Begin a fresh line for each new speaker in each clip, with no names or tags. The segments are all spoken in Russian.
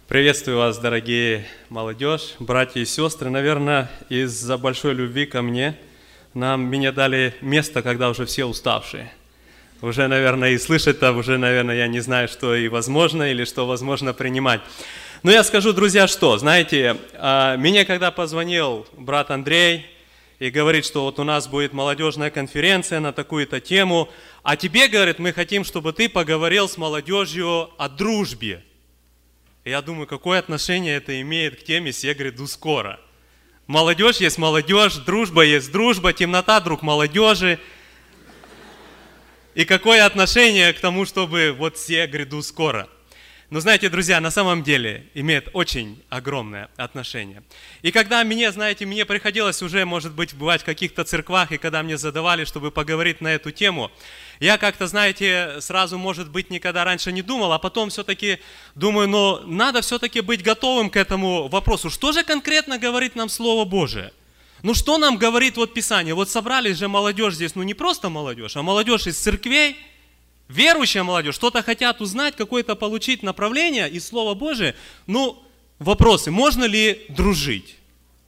Приветствую вас, дорогие молодежь, братья и сестры. Наверное, из-за большой любви ко мне мне дали место, когда уже все уставшие. Уже, наверное, и слышать-то, уже, наверное, я не знаю, что и возможно, или что возможно принимать. Но я скажу, друзья, что, знаете, мне когда позвонил брат Андрей и говорит, что вот у нас будет молодежная конференция на такую-то тему, а тебе, говорит, мы хотим, чтобы ты поговорил с молодежью о дружбе. И я думаю, какое отношение это имеет к теме «Се гряду скоро». Молодежь есть молодежь, дружба есть дружба, темнота друг молодежи. И какое отношение к тому, чтобы вот «Се гряду скоро». Но знаете, друзья, на самом деле имеет очень огромное отношение. И когда мне приходилось уже, может быть, бывать в каких-то церквах, и когда мне задавали, чтобы поговорить на эту тему, я как-то, знаете, сразу, может быть, никогда раньше не думал, а потом все-таки думаю, надо все-таки быть готовым к этому вопросу. Что же конкретно говорит нам Слово Божие? Что нам говорит вот Писание? Вот собрались же молодежь здесь, не просто молодежь, а молодежь из церквей, верующая молодежь, что-то хотят узнать, какое-то получить направление из Слова Божия. Вопросы, можно ли дружить?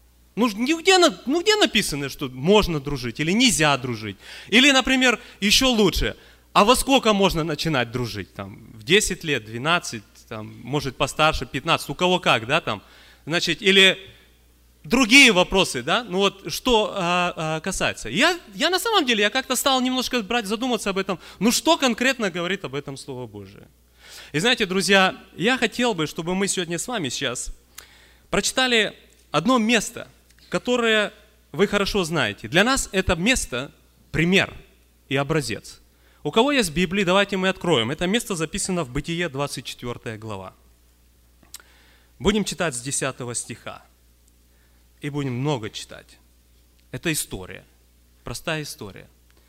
Где написано, что можно дружить или нельзя дружить? Или, например, еще лучше, а во сколько можно начинать дружить? В 10 лет, 12, может постарше, 15, у кого как, или другие вопросы, что касается. Я на самом деле, я как-то стал немножко задуматься об этом, что конкретно говорит об этом Слово Божие. И знаете, друзья, я хотел бы, чтобы мы сегодня с вами сейчас прочитали одно место, которое вы хорошо знаете. Для нас это место пример и образец. У кого есть Библия, давайте мы откроем. Это место записано в Бытие, 24 глава. Будем читать с 10 стиха. И будем много читать. Это история, простая история.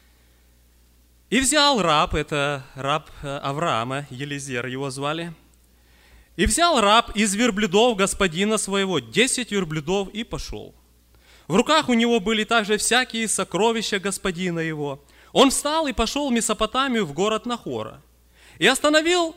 «И взял раб», это раб Авраама, Елизер его звали, «и взял раб из верблюдов господина своего 10 верблюдов и пошел. В руках у него были также всякие сокровища господина его. Он встал и пошел в Месопотамию, в город Нахора, и остановил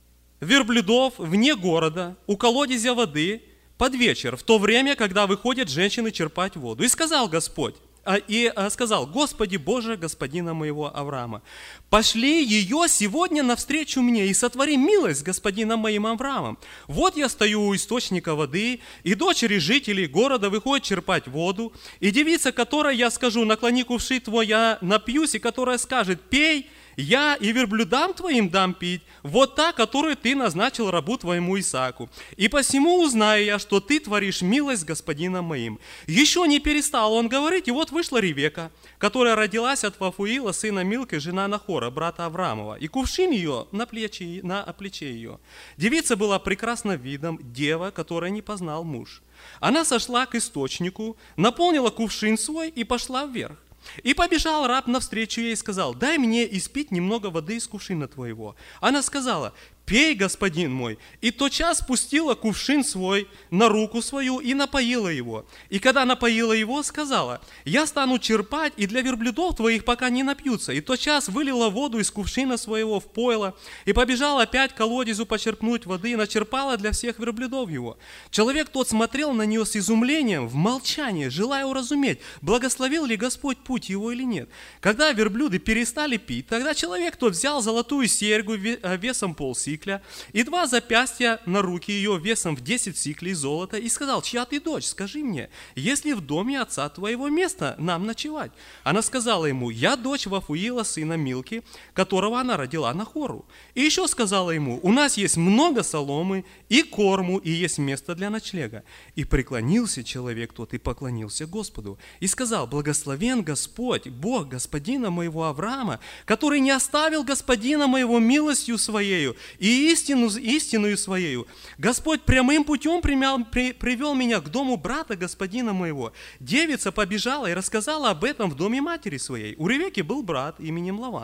верблюдов вне города, у колодезя воды, под вечер, в то время, когда выходят женщины черпать воду. И сказал Господь, сказал: Господи Боже, господина моего Авраама, пошли ее сегодня навстречу мне и сотвори милость с господином моим Авраамом. Вот я стою у источника воды, и дочери жителей города выходят черпать воду, и девица, которой я скажу: наклони кувшин твой, я напьюсь, и которая скажет: пей, я и верблюдам твоим дам пить, вот та, которую ты назначил рабу твоему Исааку. И посему узнаю я, что ты творишь милость с господином моим. Еще не перестал он говорить, и вот вышла Ревека, которая родилась от Фафуила, сына Милки, жена Нахора, брата Авраамова, и кувшин ее на плече ее. Девица была прекрасна видом, дева, которая не познал муж. Она сошла к источнику, наполнила кувшин свой и пошла вверх. И побежал раб навстречу ей и сказал: дай мне испить немного воды из кувшина твоего. Она сказала: пей, господин мой. И тотчас спустила кувшин свой на руку свою и напоила его. И когда напоила его, сказала: я стану черпать и для верблюдов твоих, пока не напьются. И тотчас вылила воду из кувшина своего в пойло и побежала опять к колодезу почерпнуть воды и начерпала для всех верблюдов его. Человек тот смотрел на нее с изумлением, в молчании, желая уразуметь, благословил ли Господь путь его или нет. Когда верблюды перестали пить, тогда человек тот взял золотую серьгу весом полсикля и 2 запястья на руки ее весом в 10 сиклей золота и сказал: чья ты дочь, скажи мне, есть ли в доме отца твоего место нам ночевать? Она сказала ему: я дочь Вафуила, сына Милки, которого она родила Нахору. И еще сказала ему: у нас есть много соломы и корму, и есть место для ночлега. И преклонился человек тот и поклонился Господу и сказал: благословен Господь, Бог господина моего Авраама, который не оставил господина моего милостью своею и истинную своею. Господь прямым путем привел меня к дому брата господина моего. Девица побежала и рассказала об этом в доме матери своей. У Ревеки был брат именем Лаван.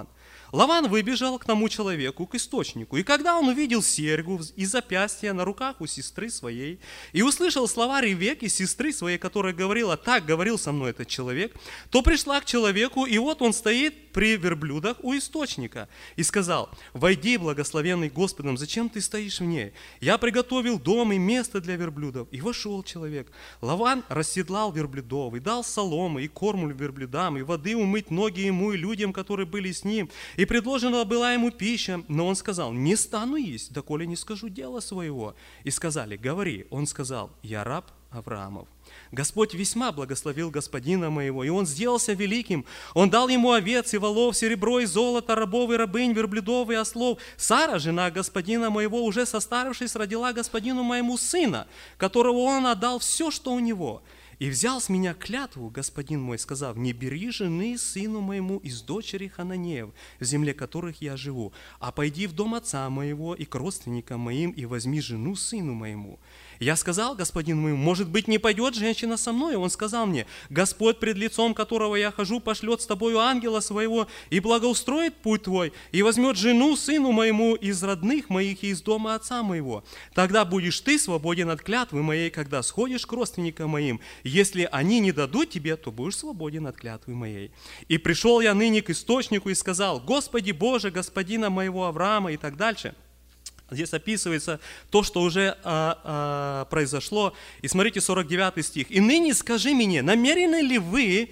Лаван выбежал к тому человеку, к источнику, и когда он увидел серьгу и запястье на руках у сестры своей, и услышал слова Ревекки, сестры своей, которая говорила: «Так говорил со мной этот человек», то пришла к человеку, и вот он стоит при верблюдах у источника, и сказал: «Войди, благословенный Господом, зачем ты стоишь в ней? Я приготовил дом и место для верблюдов». И вошел человек. Лаван расседлал верблюдов, и дал соломы, и корму верблюдам, и воды умыть ноги ему и людям, которые были с ним. И предложена была ему пища, но он сказал: «Не стану есть, доколе не скажу дела своего». И сказали: «Говори». Он сказал: «Я раб Авраамов. Господь весьма благословил господина моего, и он сделался великим. Он дал ему овец и волов, серебро и золото, рабов и рабынь, верблюдов и ослов. Сара, жена господина моего, уже состарившись, родила господину моему сына, которого он отдал все, что у него. И взял с меня клятву, господин мой, сказав: не бери жены сыну моему из дочери Хананеев, в земле которых я живу, а пойди в дом отца моего и к родственникам моим, и возьми жену сыну моему. Я сказал господину моему: может быть, не пойдет женщина со мной? Он сказал мне: Господь, пред лицом которого я хожу, пошлет с тобою ангела своего, и благоустроит путь твой, и возьмет жену сыну моему из родных моих и из дома отца моего. Тогда будешь ты свободен от клятвы моей, когда сходишь к родственникам моим. Если они не дадут тебе, то будешь свободен от клятвы моей. И пришел я ныне к источнику и сказал: Господи Боже, господина моего Авраама, и так дальше. Здесь описывается то, что уже произошло. И смотрите, 49 стих. «И ныне скажи мне, намерены ли вы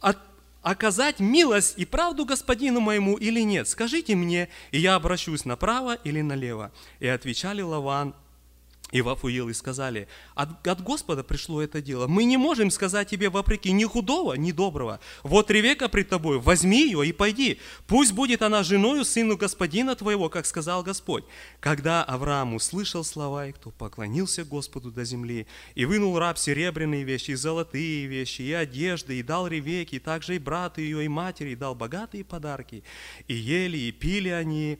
оказать милость и правду господину моему или нет? Скажите мне, и я обращусь направо или налево». И отвечали Лаван и Вафуил, и сказали: от Господа пришло это дело. Мы не можем сказать тебе вопреки ни худого, ни доброго. Вот Ревекка пред тобой, возьми ее и пойди. Пусть будет она женою сыну господина твоего, как сказал Господь. Когда Авраам услышал слова их, то поклонился Господу до земли, и вынул раб серебряные вещи, и золотые вещи, и одежды, и дал Ревекке, и также и брату ее, и матери, и дал богатые подарки. И ели, и пили они,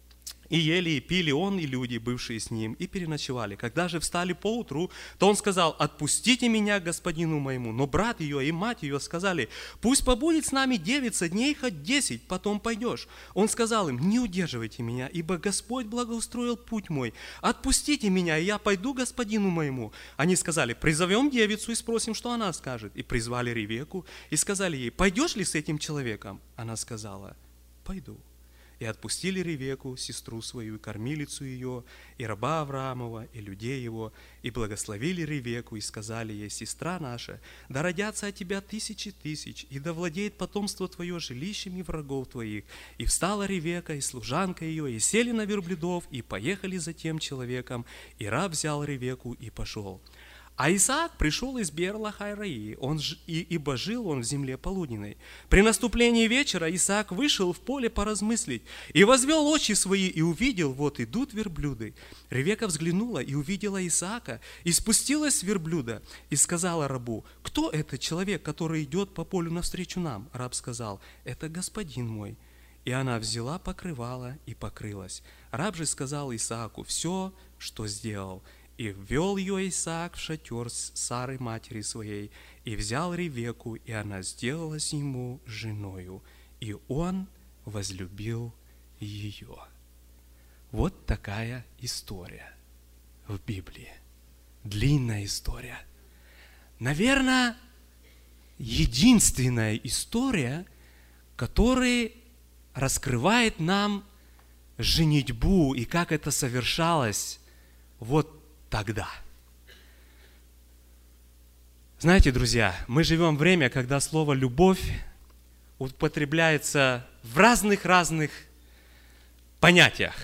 и ели, и пили он, и люди, бывшие с ним, и переночевали. Когда же встали поутру, то он сказал: отпустите меня к господину моему. Но брат ее и мать ее сказали: пусть побудет с нами девица дней хоть 10, потом пойдешь. Он сказал им: не удерживайте меня, ибо Господь благоустроил путь мой. Отпустите меня, и я пойду к господину моему. Они сказали: призовем девицу и спросим, что она скажет. И призвали Ревекку, и сказали ей: пойдешь ли с этим человеком? Она сказала: пойду. И отпустили Ревекку, сестру свою, и кормилицу ее, и раба Авраамова, и людей его, и благословили Ревекку, и сказали ей: сестра наша, да родятся от тебя тысячи тысяч, и да владеет потомство твое жилищами врагов твоих. И встала Ревекка, и служанка ее, и сели на верблюдов, и поехали за тем человеком, и раб взял Ревекку и пошел. А Исаак пришел из Беэр-лахай-рои, ибо жил он в земле полуденной. При наступлении вечера Исаак вышел в поле поразмыслить, и возвел очи свои, и увидел: вот идут верблюды. Ревекка взглянула и увидела Исаака, и спустилась с верблюда, и сказала рабу: кто этот человек, который идет по полю навстречу нам? Раб сказал: это господин мой. И она взяла покрывало и покрылась. Раб же сказал Исааку все, что сделал. И ввел ее Исаак в шатер Сары матери своей, и взял Ревекку, и она сделалась ему женою, и он возлюбил ее. Вот такая история в Библии. Длинная история. Наверное, единственная история, которая раскрывает нам женитьбу и как это совершалось вот тогда. Знаете, друзья, мы живем в время, когда слово «любовь» употребляется в разных понятиях.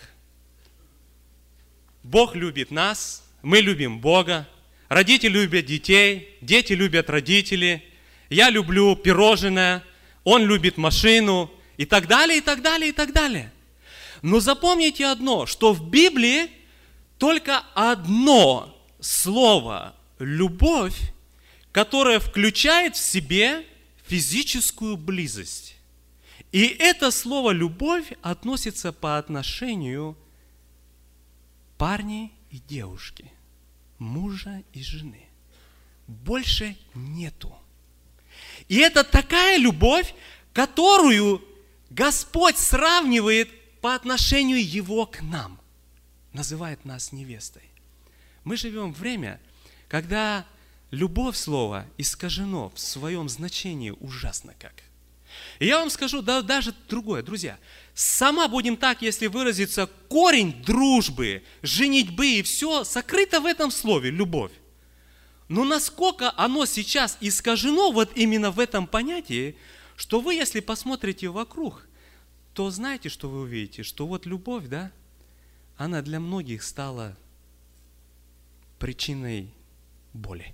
Бог любит нас, мы любим Бога, родители любят детей, дети любят родителей, я люблю пирожное, он любит машину и так далее, и так далее, и так далее. Но запомните одно, что в Библии только одно слово «любовь», которое включает в себе физическую близость. И это слово «любовь» относится по отношению парня и девушки, мужа и жены. Больше нету. И это такая любовь, которую Господь сравнивает по отношению Его к нам, называет нас невестой. Мы живем в время, когда любовь слова искажено в своем значении ужасно как. И я вам скажу даже другое, друзья. Сама будем так, если выразиться, корень дружбы, женитьбы и все сокрыто в этом слове «любовь». Но насколько оно сейчас искажено вот именно в этом понятии, что вы, если посмотрите вокруг, то знаете, что вы увидите, что вот любовь, да, она для многих стала причиной боли.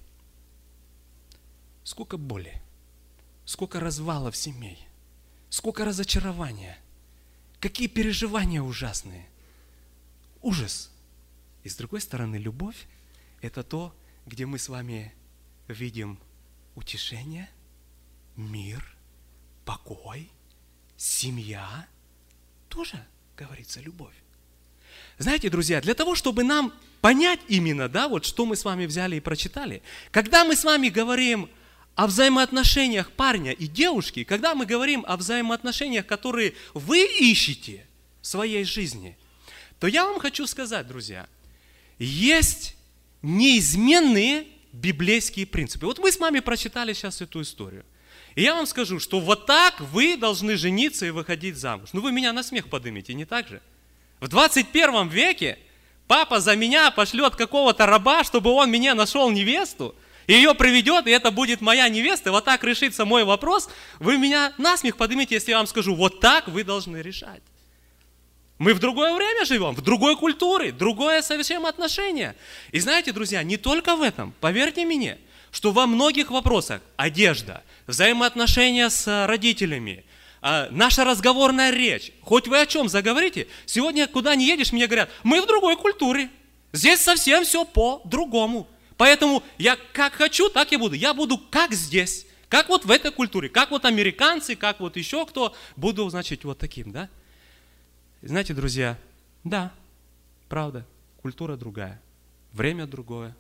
Сколько боли, сколько развалов семей, сколько разочарования, какие переживания ужасные. Ужас. И с другой стороны, любовь – это то, где мы с вами видим утешение, мир, покой, семья. Тоже, говорится, любовь. Знаете, друзья, для того, чтобы нам понять именно, да, вот что мы с вами взяли и прочитали, когда мы с вами говорим о взаимоотношениях парня и девушки, когда мы говорим о взаимоотношениях, которые вы ищете в своей жизни, то я вам хочу сказать, друзья, есть неизменные библейские принципы. Вот мы с вами прочитали сейчас эту историю. И я вам скажу, что вот так вы должны жениться и выходить замуж. Ну вы меня на смех поднимете, не так же? В 21 веке папа за меня пошлет какого-то раба, чтобы он мне нашел невесту, и ее приведет, и это будет моя невеста, и вот так решится мой вопрос. Вы меня на смех поднимете, если я вам скажу, вот так вы должны решать. Мы в другое время живем, в другой культуре, другое совершенно отношение. И знаете, друзья, не только в этом, поверьте мне, что во многих вопросах одежда, взаимоотношения с родителями, наша разговорная речь, хоть вы о чем заговорите, сегодня куда ни едешь, мне говорят, мы в другой культуре, здесь совсем все по-другому. Поэтому я как хочу, так и буду. Я буду как здесь, как вот в этой культуре, как вот американцы, как вот еще кто, буду, значит, вот таким, да? Знаете, друзья, да, правда, культура другая, время другое,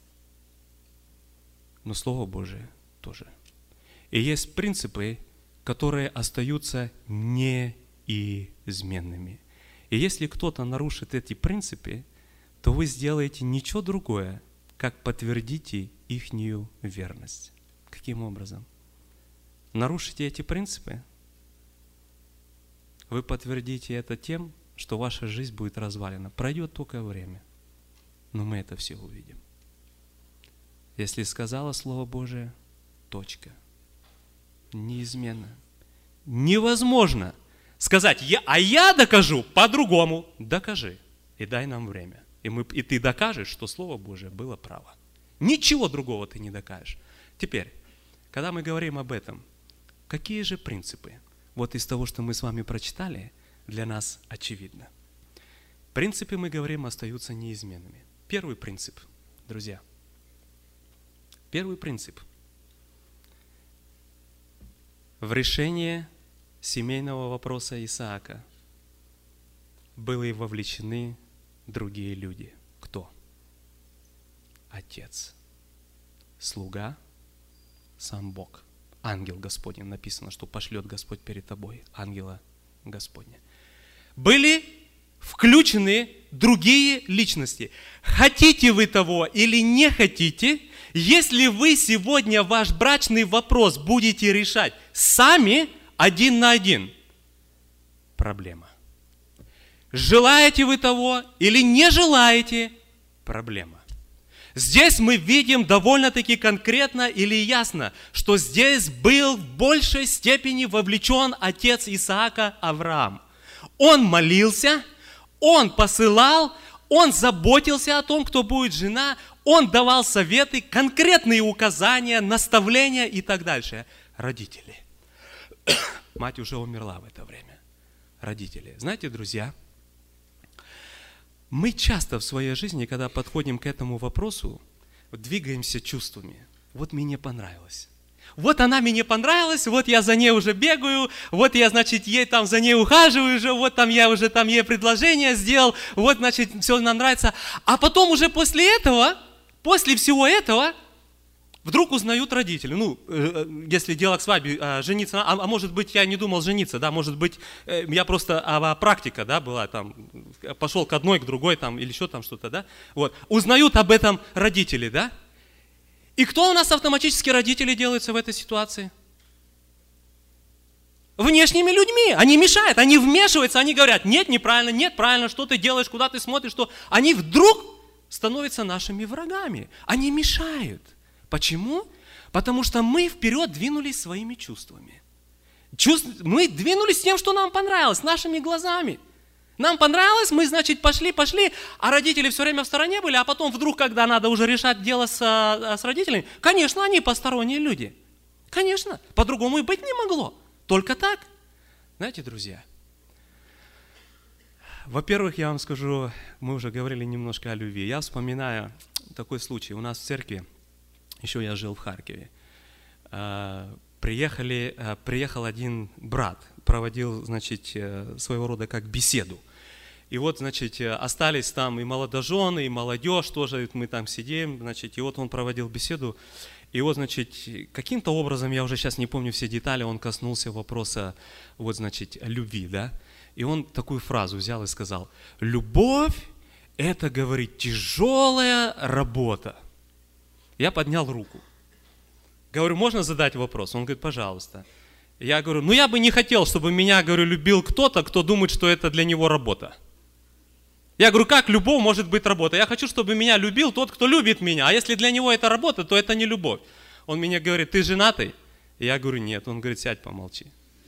но Слово Божие тоже. И есть принципы, которые остаются неизменными. И если кто-то нарушит эти принципы, то вы сделаете ничего другое, как подтвердите ихнюю верность. Каким образом? Нарушите эти принципы, вы подтвердите это тем, что ваша жизнь будет развалена. Пройдет только время, но мы это все увидим. Если сказала Слово Божие, точка. Неизменно. Невозможно сказать, я докажу по-другому. Докажи и дай нам время. И ты докажешь, что Слово Божие было право. Ничего другого ты не докажешь. Теперь, когда мы говорим об этом, какие же принципы? Вот из того, что мы с вами прочитали, для нас очевидно. Принципы, мы говорим, остаются неизменными. Первый принцип, друзья. Первый принцип. В решении семейного вопроса Исаака были вовлечены другие люди. Кто? Отец, слуга, сам Бог. Ангел Господень, написано, что пошлет Господь перед тобой ангела Господня. Были включены другие личности. Хотите вы того или не хотите, если вы сегодня ваш брачный вопрос будете решать сами, один на один, проблема. Желаете вы того или не желаете, проблема. Здесь мы видим довольно-таки конкретно или ясно, что здесь был в большей степени вовлечен отец Исаака Авраам. Он молился, он посылал, он заботился о том, кто будет жена, он давал советы, конкретные указания, наставления и так дальше. Родители. Мать уже умерла в это время. Родители. Знаете, друзья, мы часто в своей жизни, когда подходим к этому вопросу, двигаемся чувствами. Вот мне понравилось. Вот она мне понравилась, вот я за ней уже бегаю, вот я, значит, ей там за ней ухаживаю уже, вот там я уже там ей предложение сделал, вот, значит, все нам нравится. А потом уже после этого, после всего этого, Вдруг узнают родители, если дело к свадьбе, жениться, а может быть, я не думал жениться, да, может быть, я просто, практика, да, была, там, пошел к одной, к другой, там, или еще там что-то, да, вот, узнают об этом родители, да, и кто у нас автоматически родители делаются в этой ситуации? Внешними людьми, они мешают, они вмешиваются, они говорят, нет, неправильно, нет, правильно, что ты делаешь, куда ты смотришь, что, они вдруг становятся нашими врагами, они мешают. Почему? Потому что мы вперед двинулись своими чувствами. Мы двинулись тем, что нам понравилось, нашими глазами. Нам понравилось, мы, значит, пошли, а родители все время в стороне были, а потом вдруг, когда надо уже решать дело с родителями, конечно, они посторонние люди. Конечно, по-другому и быть не могло. Только так. Знаете, друзья, во-первых, я вам скажу, мы уже говорили немножко о любви. Я вспоминаю такой случай. У нас в церкви, еще я жил в Харькове, приехал один брат, проводил, значит, своего рода как беседу. И вот, значит, остались там и молодожены, и молодежь тоже, мы там сидим, значит, и вот он проводил беседу. И вот, значит, каким-то образом, я уже сейчас не помню все детали, он коснулся вопроса, вот, значит, любви, да. И он такую фразу взял и сказал: «Любовь – это, говорит, тяжелая работа». Я поднял руку. Говорю, можно задать вопрос? Он говорит, пожалуйста. Я говорю, я бы не хотел, чтобы меня, говорю, любил кто-то, кто думает, что это для него работа. Я говорю, как любовь может быть работа? Я хочу, чтобы меня любил тот, кто любит меня. А если для него это работа, то это не любовь. Он мне говорит, ты женатый? Я говорю, нет. Он говорит, сядь, помолчи.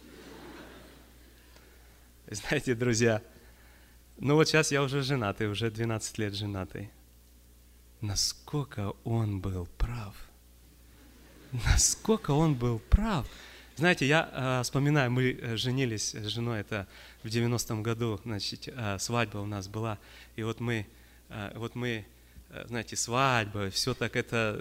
Знаете, друзья, вот сейчас я уже женатый, уже 12 лет женатый. Насколько он был прав. Насколько он был прав. Знаете, я вспоминаю, мы женились с женой, это в 90-м году, значит, свадьба у нас была. И вот мы, знаете, свадьба, все так это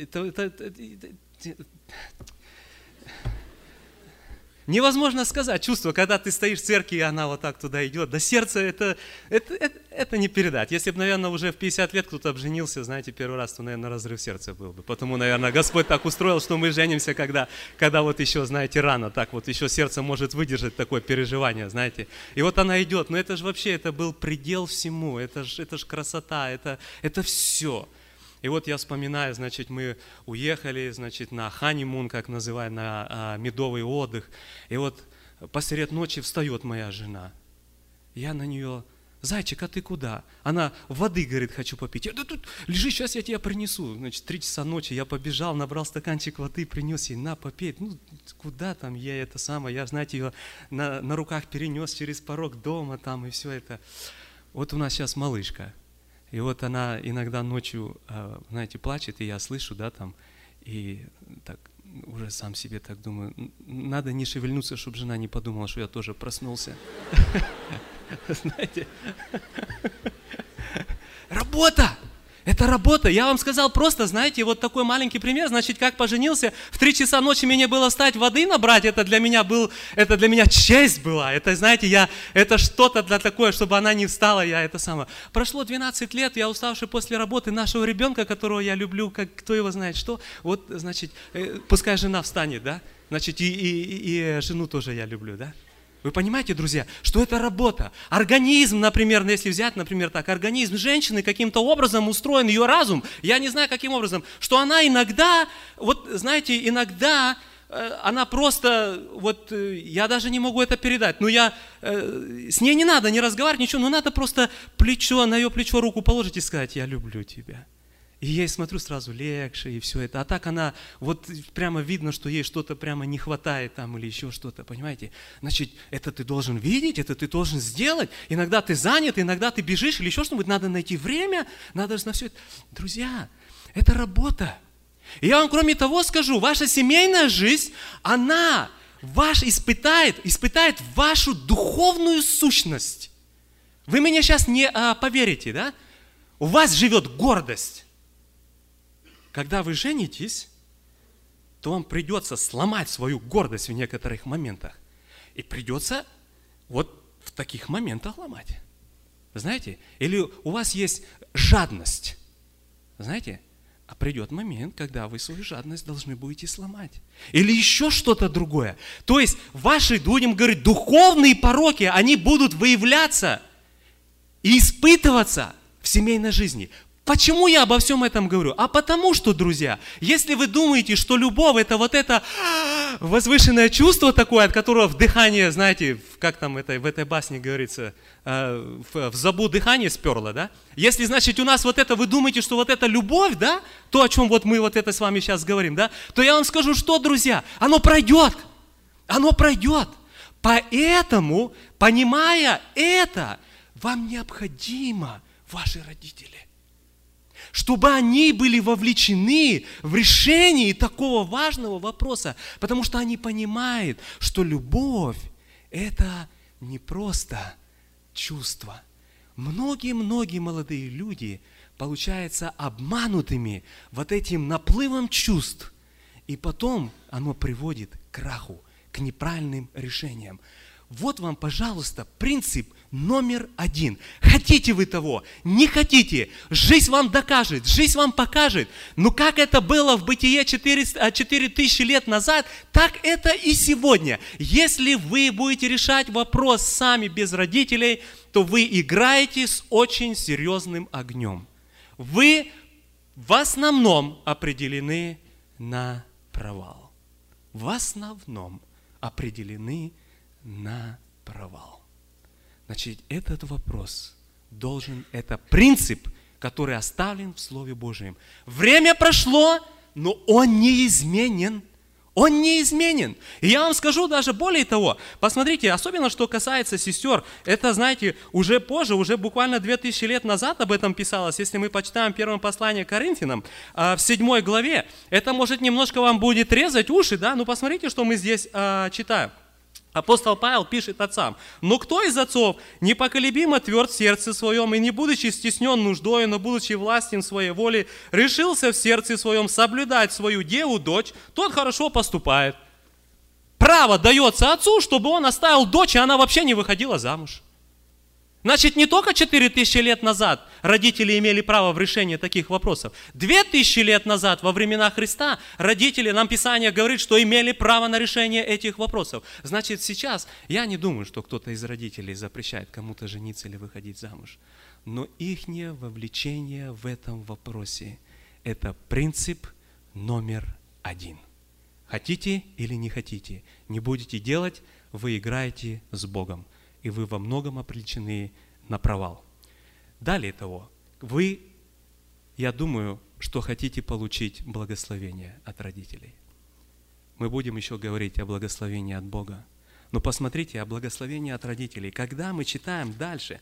невозможно сказать чувство, когда ты стоишь в церкви, и она вот так туда идет. До сердца это не передать. Если бы, наверное, уже в 50 лет кто-то обженился, знаете, первый раз, то, наверное, разрыв сердца был бы. Потому, наверное, Господь так устроил, что мы женимся, когда вот еще, знаете, рано, так вот еще сердце может выдержать такое переживание, знаете. И вот она идет, но это же вообще, это был предел всему, это ж красота, это все. И вот я вспоминаю, значит, мы уехали, значит, на ханимун, как называют, на медовый отдых. И вот посеред ночи встает моя жена. Я на нее, зайчик, а ты куда? Она, воды, говорит, хочу попить. Я, да тут лежи, сейчас я тебе принесу. Значит, 3 часа ночи я побежал, набрал стаканчик воды, принес ей, на, попей. Куда там, я знаете, ее на руках перенес через порог дома там и все это. Вот у нас сейчас малышка. И вот она иногда ночью, знаете, плачет, и я слышу, да, там, и так уже сам себе так думаю, надо не шевельнуться, чтобы жена не подумала, что я тоже проснулся. Знаете, работа! Это работа. Я вам сказал просто, знаете, вот такой маленький пример. Значит, как поженился, в 3 часа ночи мне было встать воды набрать. Это для меня честь была. Это, знаете, это что-то для такое, чтобы она не встала. Прошло 12 лет, я уставший после работы нашего ребенка, которого я люблю, как кто его знает что. Вот, значит, пускай жена встанет, да? Значит, и жену тоже я люблю, да? Вы понимаете, друзья, что это работа? Организм, например, если взять, например, так, организм женщины каким-то образом устроен, ее разум, я не знаю, каким образом, что она иногда, вот, знаете, она просто, вот, я даже не могу это передать, с ней не надо не разговаривать, ничего, но надо просто на ее плечо руку положить и сказать, я люблю тебя. И я смотрю сразу легче и все это. А так она, вот прямо видно, что ей что-то прямо не хватает там или еще что-то, понимаете? Значит, это ты должен видеть, это ты должен сделать. Иногда ты занят, иногда ты бежишь или еще что-нибудь. Надо найти время, надо на все это. Друзья, это работа. И я вам кроме того скажу, ваша семейная жизнь, она испытает вашу духовную сущность. Вы меня сейчас не поверите, да? У вас живет гордость. Когда вы женитесь, то вам придется сломать свою гордость в некоторых моментах. И придется вот в таких моментах ломать. Знаете? Или у вас есть жадность. Знаете? А придет момент, когда вы свою жадность должны будете сломать. Или еще что-то другое. То есть ваши, будем говорить, духовные пороки, они будут выявляться и испытываться в семейной жизни. Почему я обо всем этом говорю? А потому что, друзья, если вы думаете, что любовь это вот это возвышенное чувство такое, от которого вдыхание, знаете, как там в этой басне говорится, в забу дыхание сперло, да? Если, значит, у нас вот это, вы думаете, что вот это любовь, да? То, о чем вот мы вот это с вами сейчас говорим, да? То я вам скажу, что, друзья, оно пройдет. Оно пройдет. Поэтому, понимая это, вам необходимо ваши родители. Чтобы они были вовлечены в решение такого важного вопроса, потому что они понимают, что любовь – это не просто чувство. Многие молодые люди, получаются обманутыми вот этим наплывом чувств, и потом оно приводит к краху, к неправильным решениям. Вот вам, пожалуйста, принцип номер 1. Хотите вы того, не хотите, жизнь вам докажет, жизнь вам покажет. Но как это было в Бытие 4000 лет назад, так это и сегодня. Если вы будете решать вопрос сами без родителей, то вы играете с очень серьезным огнем. Вы в основном определены на провал. В основном определены на провал. Значит, этот вопрос это принцип, который оставлен в Слове Божьем. Время прошло, но он неизменен. Он неизменен. И я вам скажу даже более того, посмотрите, особенно что касается сестер, это, знаете, уже позже, уже буквально 2000 лет назад об этом писалось, если мы почитаем первое послание к Коринфянам, в 7 главе, это может немножко вам будет резать уши, да, но посмотрите, что мы здесь читаем. Апостол Павел пишет отцам: «Но кто из отцов непоколебимо тверд в сердце своем, и не будучи стеснен нуждою, но будучи властен своей воле, решился в сердце своем соблюдать свою деву, дочь, тот хорошо поступает». Право дается отцу, чтобы он оставил дочь, и она вообще не выходила замуж. Значит, не только 4000 лет назад родители имели право в решении таких вопросов. 2000 лет назад, во времена Христа, родители, нам Писание говорит, что имели право на решение этих вопросов. Значит, сейчас я не думаю, что кто-то из родителей запрещает кому-то жениться или выходить замуж. Но ихнее вовлечение в этом вопросе – это принцип номер 1. Хотите или не хотите, не будете делать, вы играете с Богом. И вы во многом обречены на провал. Далее того, вы, я думаю, что хотите получить благословение от родителей. Мы будем еще говорить о благословении от Бога. Но посмотрите, о благословении от родителей. Когда мы читаем дальше,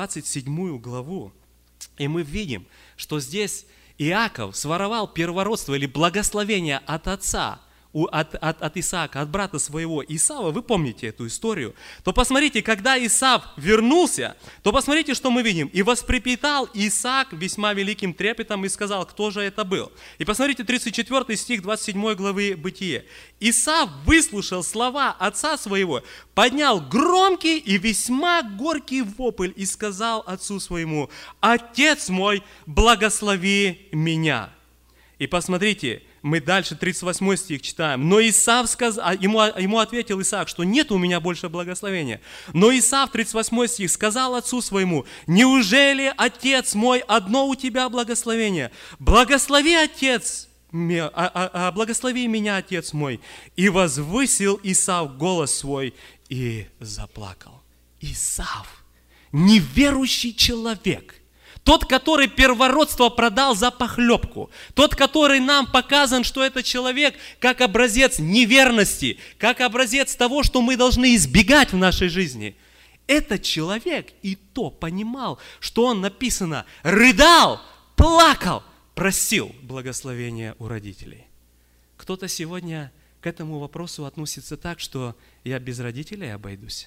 27 главу, и мы видим, что здесь Иаков своровал первородство или благословение от отца, от Исаака, от брата своего Исава, вы помните эту историю, то посмотрите, когда Исав вернулся, то посмотрите, что мы видим. «И воспрепятал Исаак весьма великим трепетом и сказал, кто же это был?» И посмотрите, 34 стих 27 главы Бытие. «Исав выслушал слова отца своего, поднял громкий и весьма горький вопль и сказал отцу своему: Отец мой, благослови меня». И посмотрите, мы дальше 38 стих читаем. «Но Исав сказал, ему ответил Исаак, что нет у меня больше благословения. Но Исав, 38 стих, сказал отцу своему: неужели, отец мой, одно у тебя благословение? Благослови, отец, благослови меня, отец мой». И возвысил Исав голос свой и заплакал. Исав, неверующий человек, тот, который первородство продал за похлебку. Тот, который нам показан, что это человек как образец неверности, как образец того, что мы должны избегать в нашей жизни. Этот человек и то понимал, что он, написано, рыдал, плакал, просил благословения у родителей. Кто-то сегодня к этому вопросу относится так, что я без родителей обойдусь.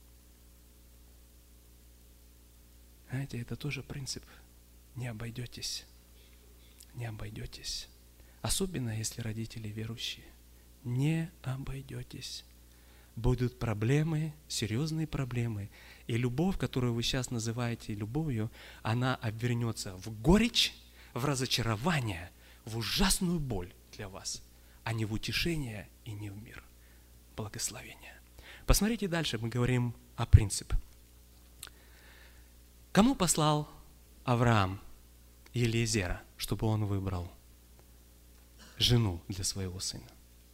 Знаете, это тоже принцип. Не обойдетесь. Не обойдетесь. Особенно, если родители верующие. Не обойдетесь. Будут проблемы, серьезные проблемы. И любовь, которую вы сейчас называете любовью, она обернется в горечь, в разочарование, в ужасную боль для вас, а не в утешение и не в мир. Благословение. Посмотрите дальше, мы говорим о принципе. Кому послал Авраам Елиезера, чтобы он выбрал жену для своего сына?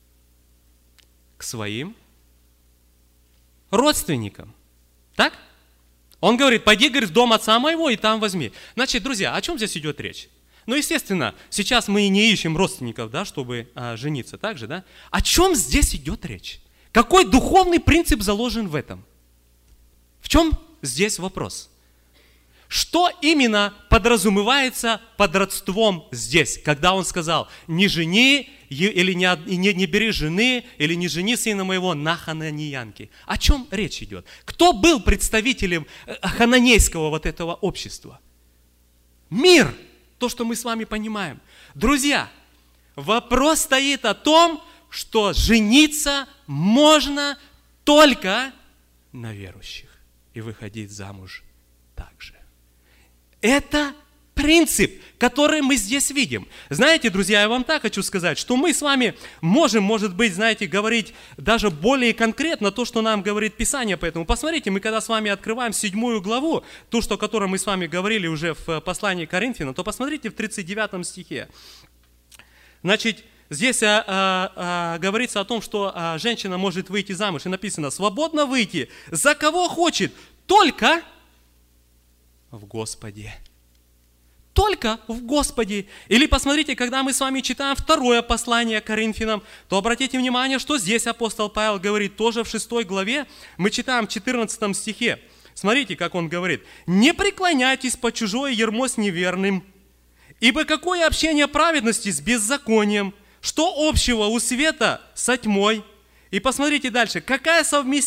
К своим родственникам. Так? Он говорит, пойди, говорит, в дом отца моего и там возьми. Значит, друзья, о чем здесь идет речь? Ну, естественно, сейчас мы не ищем родственников, да, чтобы жениться, так же, да? О чем здесь идет речь? Какой духовный принцип заложен в этом? В чем здесь вопрос? Что именно подразумевается под родством здесь, когда он сказал, не жени или не бери жены, или не жени сына моего на хананиянке? О чем речь идет? Кто был представителем хананейского вот этого общества? Мир, то, что мы с вами понимаем. Друзья, вопрос стоит о том, что жениться можно только на верующих и выходить замуж также. Это принцип, который мы здесь видим. Знаете, друзья, я вам так хочу сказать, что мы с вами можем, может быть, знаете, говорить даже более конкретно то, что нам говорит Писание. Поэтому посмотрите, мы когда с вами открываем 7 главу, ту, что, о которой мы с вами говорили уже в послании к Коринфянам, то посмотрите в 39 стихе. Значит, здесь говорится о том, что женщина может выйти замуж, и написано, свободно выйти за кого хочет, только в Господе. Только в Господе. Или посмотрите, когда мы с вами читаем 2 послание к Коринфянам, то обратите внимание, что здесь апостол Павел говорит, тоже в 6 главе, мы читаем в 14 стихе. Смотрите, как он говорит. «Не преклоняйтесь под чужое ярмо с неверным, ибо какое общение праведности с беззаконием, что общего у света со тьмой?» И посмотрите дальше, какое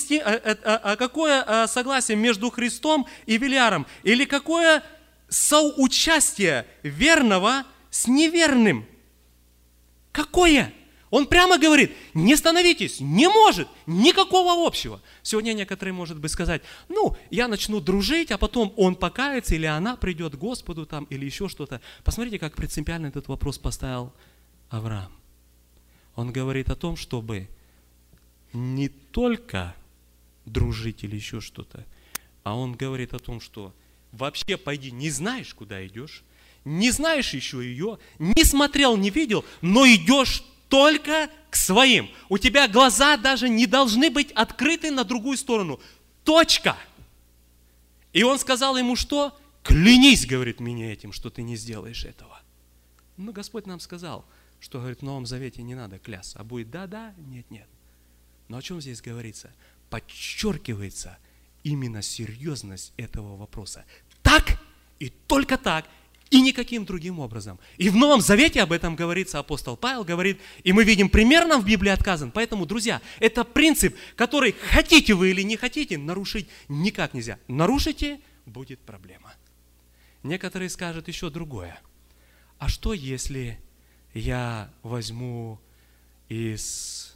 согласие между Христом и Велиаром, или какое соучастие верного с неверным? Какое? Он прямо говорит, не становитесь, не может, никакого общего. Сегодня некоторые, может быть, сказать, я начну дружить, а потом он покается, или она придет к Господу, там, или еще что-то. Посмотрите, как принципиально этот вопрос поставил Авраам. Он говорит о том, чтобы не только дружить или еще что-то, а он говорит о том, что вообще пойди, не знаешь, куда идешь, не знаешь еще ее, не смотрел, не видел, но идешь только к своим. У тебя глаза даже не должны быть открыты на другую сторону. Точка. И он сказал ему что? Клянись, говорит, мне этим, что ты не сделаешь этого. Но Господь нам сказал, что, говорит, в Новом Завете не надо клясться, а будет да-да, нет-нет. Но о чем здесь говорится? Подчеркивается именно серьезность этого вопроса. Так и только так, и никаким другим образом. И в Новом Завете об этом говорится, апостол Павел говорит, и мы видим, пример нам в Библии отказан. Поэтому, друзья, это принцип, который, хотите вы или не хотите, нарушить никак нельзя. Нарушите, будет проблема. Некоторые скажут еще другое. А что, если я возьму из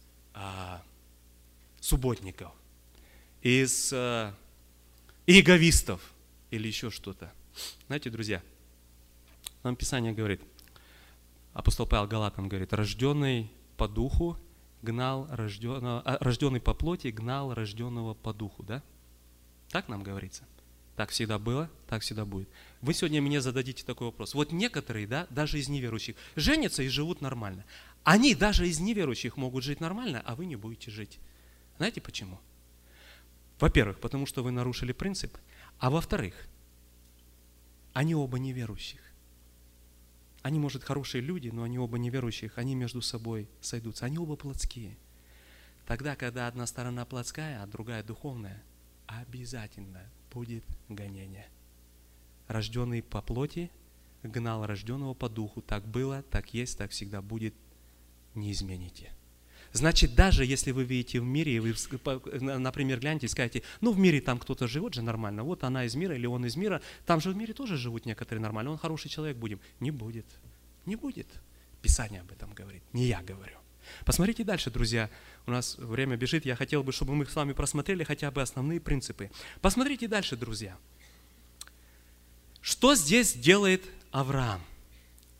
субботников, из иеговистов или еще что-то? Знаете, друзья, нам Писание говорит, апостол Павел Галатам говорит, рожденный по духу гнал рожденного, рожденный по плоти гнал рожденного по духу, да? Так нам говорится. Так всегда было, так всегда будет. Вы сегодня мне зададите такой вопрос. Вот некоторые, да, даже из неверующих, женятся и живут нормально. Они даже из неверующих могут жить нормально, а вы не будете жить. Знаете почему? Во-первых, потому что вы нарушили принцип. А во-вторых, они оба неверующих. Они, может, хорошие люди, но они оба неверующих, они между собой сойдутся. Они оба плотские. Тогда, когда одна сторона плотская, а другая духовная, обязательно будет гонение. Рожденный по плоти гнал рожденного по духу. Так было, так есть, так всегда будет. Не измените. Значит, даже если вы видите в мире, и вы, например, гляньте и скажете, в мире там кто-то живет же нормально, вот она из мира или он из мира, там же в мире тоже живут некоторые нормально, он хороший человек будем. Не будет. Не будет. Писание об этом говорит, не я говорю. Посмотрите дальше, друзья. У нас время бежит, я хотел бы, чтобы мы с вами просмотрели хотя бы основные принципы. Посмотрите дальше, друзья. Что здесь делает Авраам?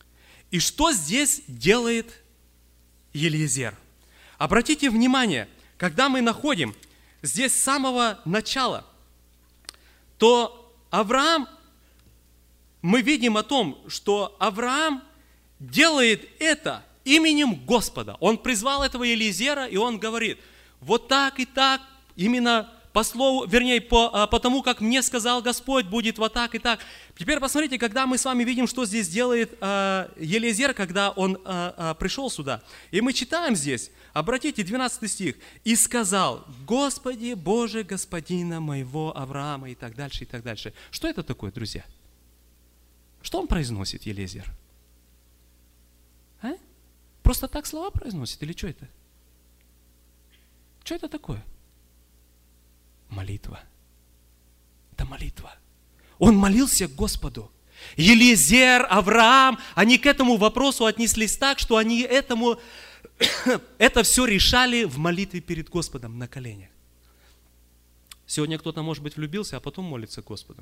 И что здесь делает Елиезер? Обратите внимание, когда мы находим здесь с самого начала, то Авраам, мы видим о том, что Авраам делает это именем Господа. Он призвал этого Елиезера, и он говорит, вот так и так, именно по слову, вернее, по тому, как мне сказал Господь, будет вот так и так. Теперь посмотрите, когда мы с вами видим, что здесь делает Елиезер, когда он пришел сюда. И мы читаем здесь, обратите, 12 стих. «И сказал, Господи, Боже, Господина моего Авраама», и так дальше, и так дальше. Что это такое, друзья? Что он произносит, Елиезер? А? Просто так слова произносит или что это? Что это такое? Молитва. Это молитва. Он молился к Господу. Елиезер, Авраам, они к этому вопросу отнеслись так, что они это все решали в молитве перед Господом на коленях. Сегодня кто-то, может быть, влюбился, а потом молится к Господу.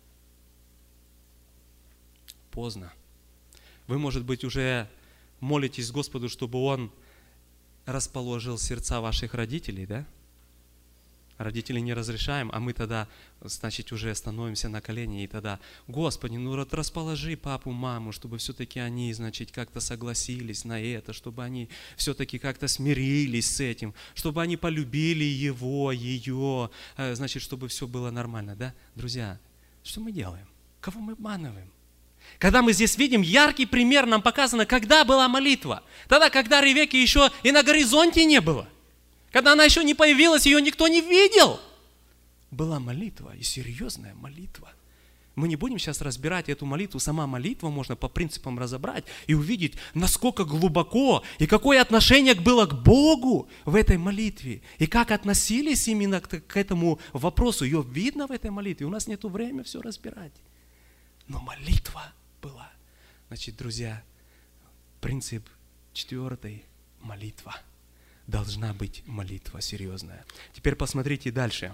Поздно. Вы, может быть, уже молитесь Господу, чтобы Он расположил сердца ваших родителей, да? Родители не разрешаем, а мы тогда, значит, уже становимся на колени, и тогда, Господи, ну расположи папу, маму, чтобы все-таки они, значит, как-то согласились на это, чтобы они все-таки как-то смирились с этим, чтобы они полюбили его, ее, значит, чтобы все было нормально, да? Друзья, что мы делаем? Кого мы обманываем? Когда мы здесь видим яркий пример, нам показано, когда была молитва. Тогда, когда Ревекки еще и на горизонте не было. Когда она еще не появилась, ее никто не видел. Была молитва, и серьезная молитва. Мы не будем сейчас разбирать эту молитву. Сама молитва можно по принципам разобрать и увидеть, насколько глубоко и какое отношение было к Богу в этой молитве. И как относились именно к этому вопросу. Ее видно в этой молитве. У нас нет времени все разбирать. Но молитва была. Значит, друзья, принцип 4 – молитва. Должна быть молитва серьезная. Теперь посмотрите дальше.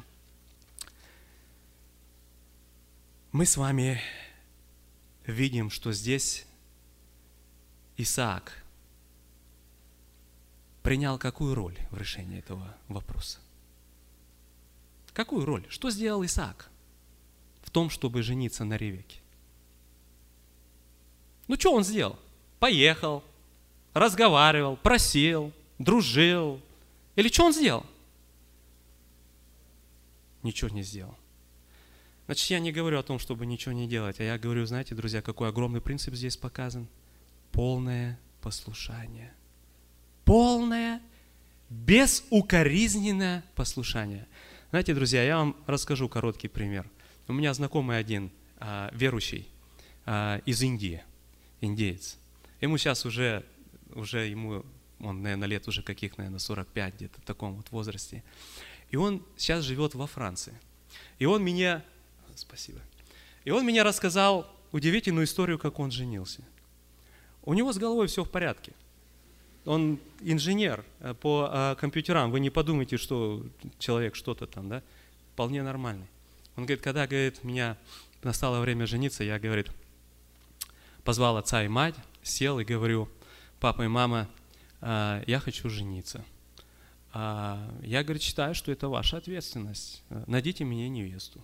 Мы с вами видим, что здесь Исаак принял какую роль в решении этого вопроса? Какую роль? Что сделал Исаак в том, чтобы жениться на Ревекке? Ну, что он сделал? Поехал, разговаривал, просил, дружил. Или что он сделал? Ничего не сделал. Значит, я не говорю о том, чтобы ничего не делать, а я говорю, знаете, друзья, какой огромный принцип здесь показан? Полное послушание. Полное, безукоризненное послушание. Знаете, друзья, я вам расскажу короткий пример. У меня знакомый один, верующий, из Индии, индеец. Ему сейчас уже ему, он, наверное, лет уже каких, наверное, 45, где-то в таком вот возрасте. И он сейчас живет во Франции. И он меня, спасибо, и он мне рассказал удивительную историю, как он женился. У него с головой все в порядке. Он инженер по компьютерам. Вы не подумайте, что человек что-то там, да? Вполне нормальный. Он говорит, когда, говорит, меня настало время жениться, я, говорит, позвал отца и мать, сел и говорю, папа и мама, я хочу жениться. Я, говорит, считаю, что это ваша ответственность. Найдите мне невесту.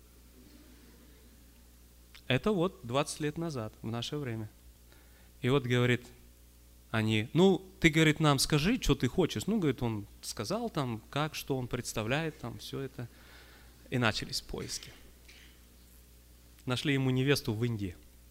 Это вот 20 лет назад, в наше время. И вот, говорит, они, ну, ты, говорит, нам скажи, что ты хочешь. Ну, говорит, он сказал там, как, что он представляет, там, все это. И начались поиски. Нашли ему невесту в Индии.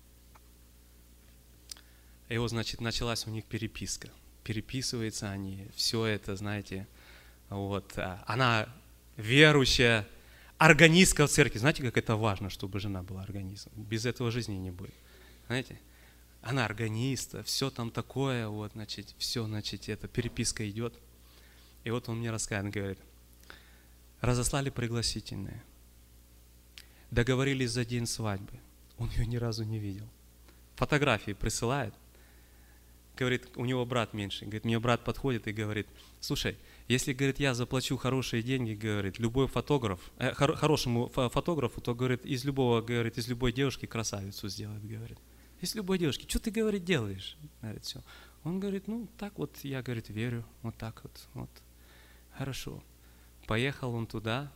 И вот, значит, началась у них переписка. Переписываются они, все это, знаете, вот. Она верующая, органистка в церкви. Знаете, как это важно, чтобы жена была органистом? Без этого жизни не будет. Знаете? Она органиста, все там такое, вот, значит, все, значит, эта переписка идет. И вот он мне рассказывает, говорит, разослали пригласительные, договорились за день свадьбы. Он ее ни разу не видел. Фотографии присылает. Говорит, у него брат меньший. Говорит, мне брат подходит и говорит, слушай, если, говорит, я заплачу хорошие деньги, говорит, любой фотограф, хорошему фотографу, то, говорит, из любой девушки красавицу сделает, говорит. И Есть любой девушке, что ты, говорит, делаешь? Говорит, все. Он говорит, ну, так вот, я, говорит, верю, вот так вот, вот. Хорошо. Поехал он туда,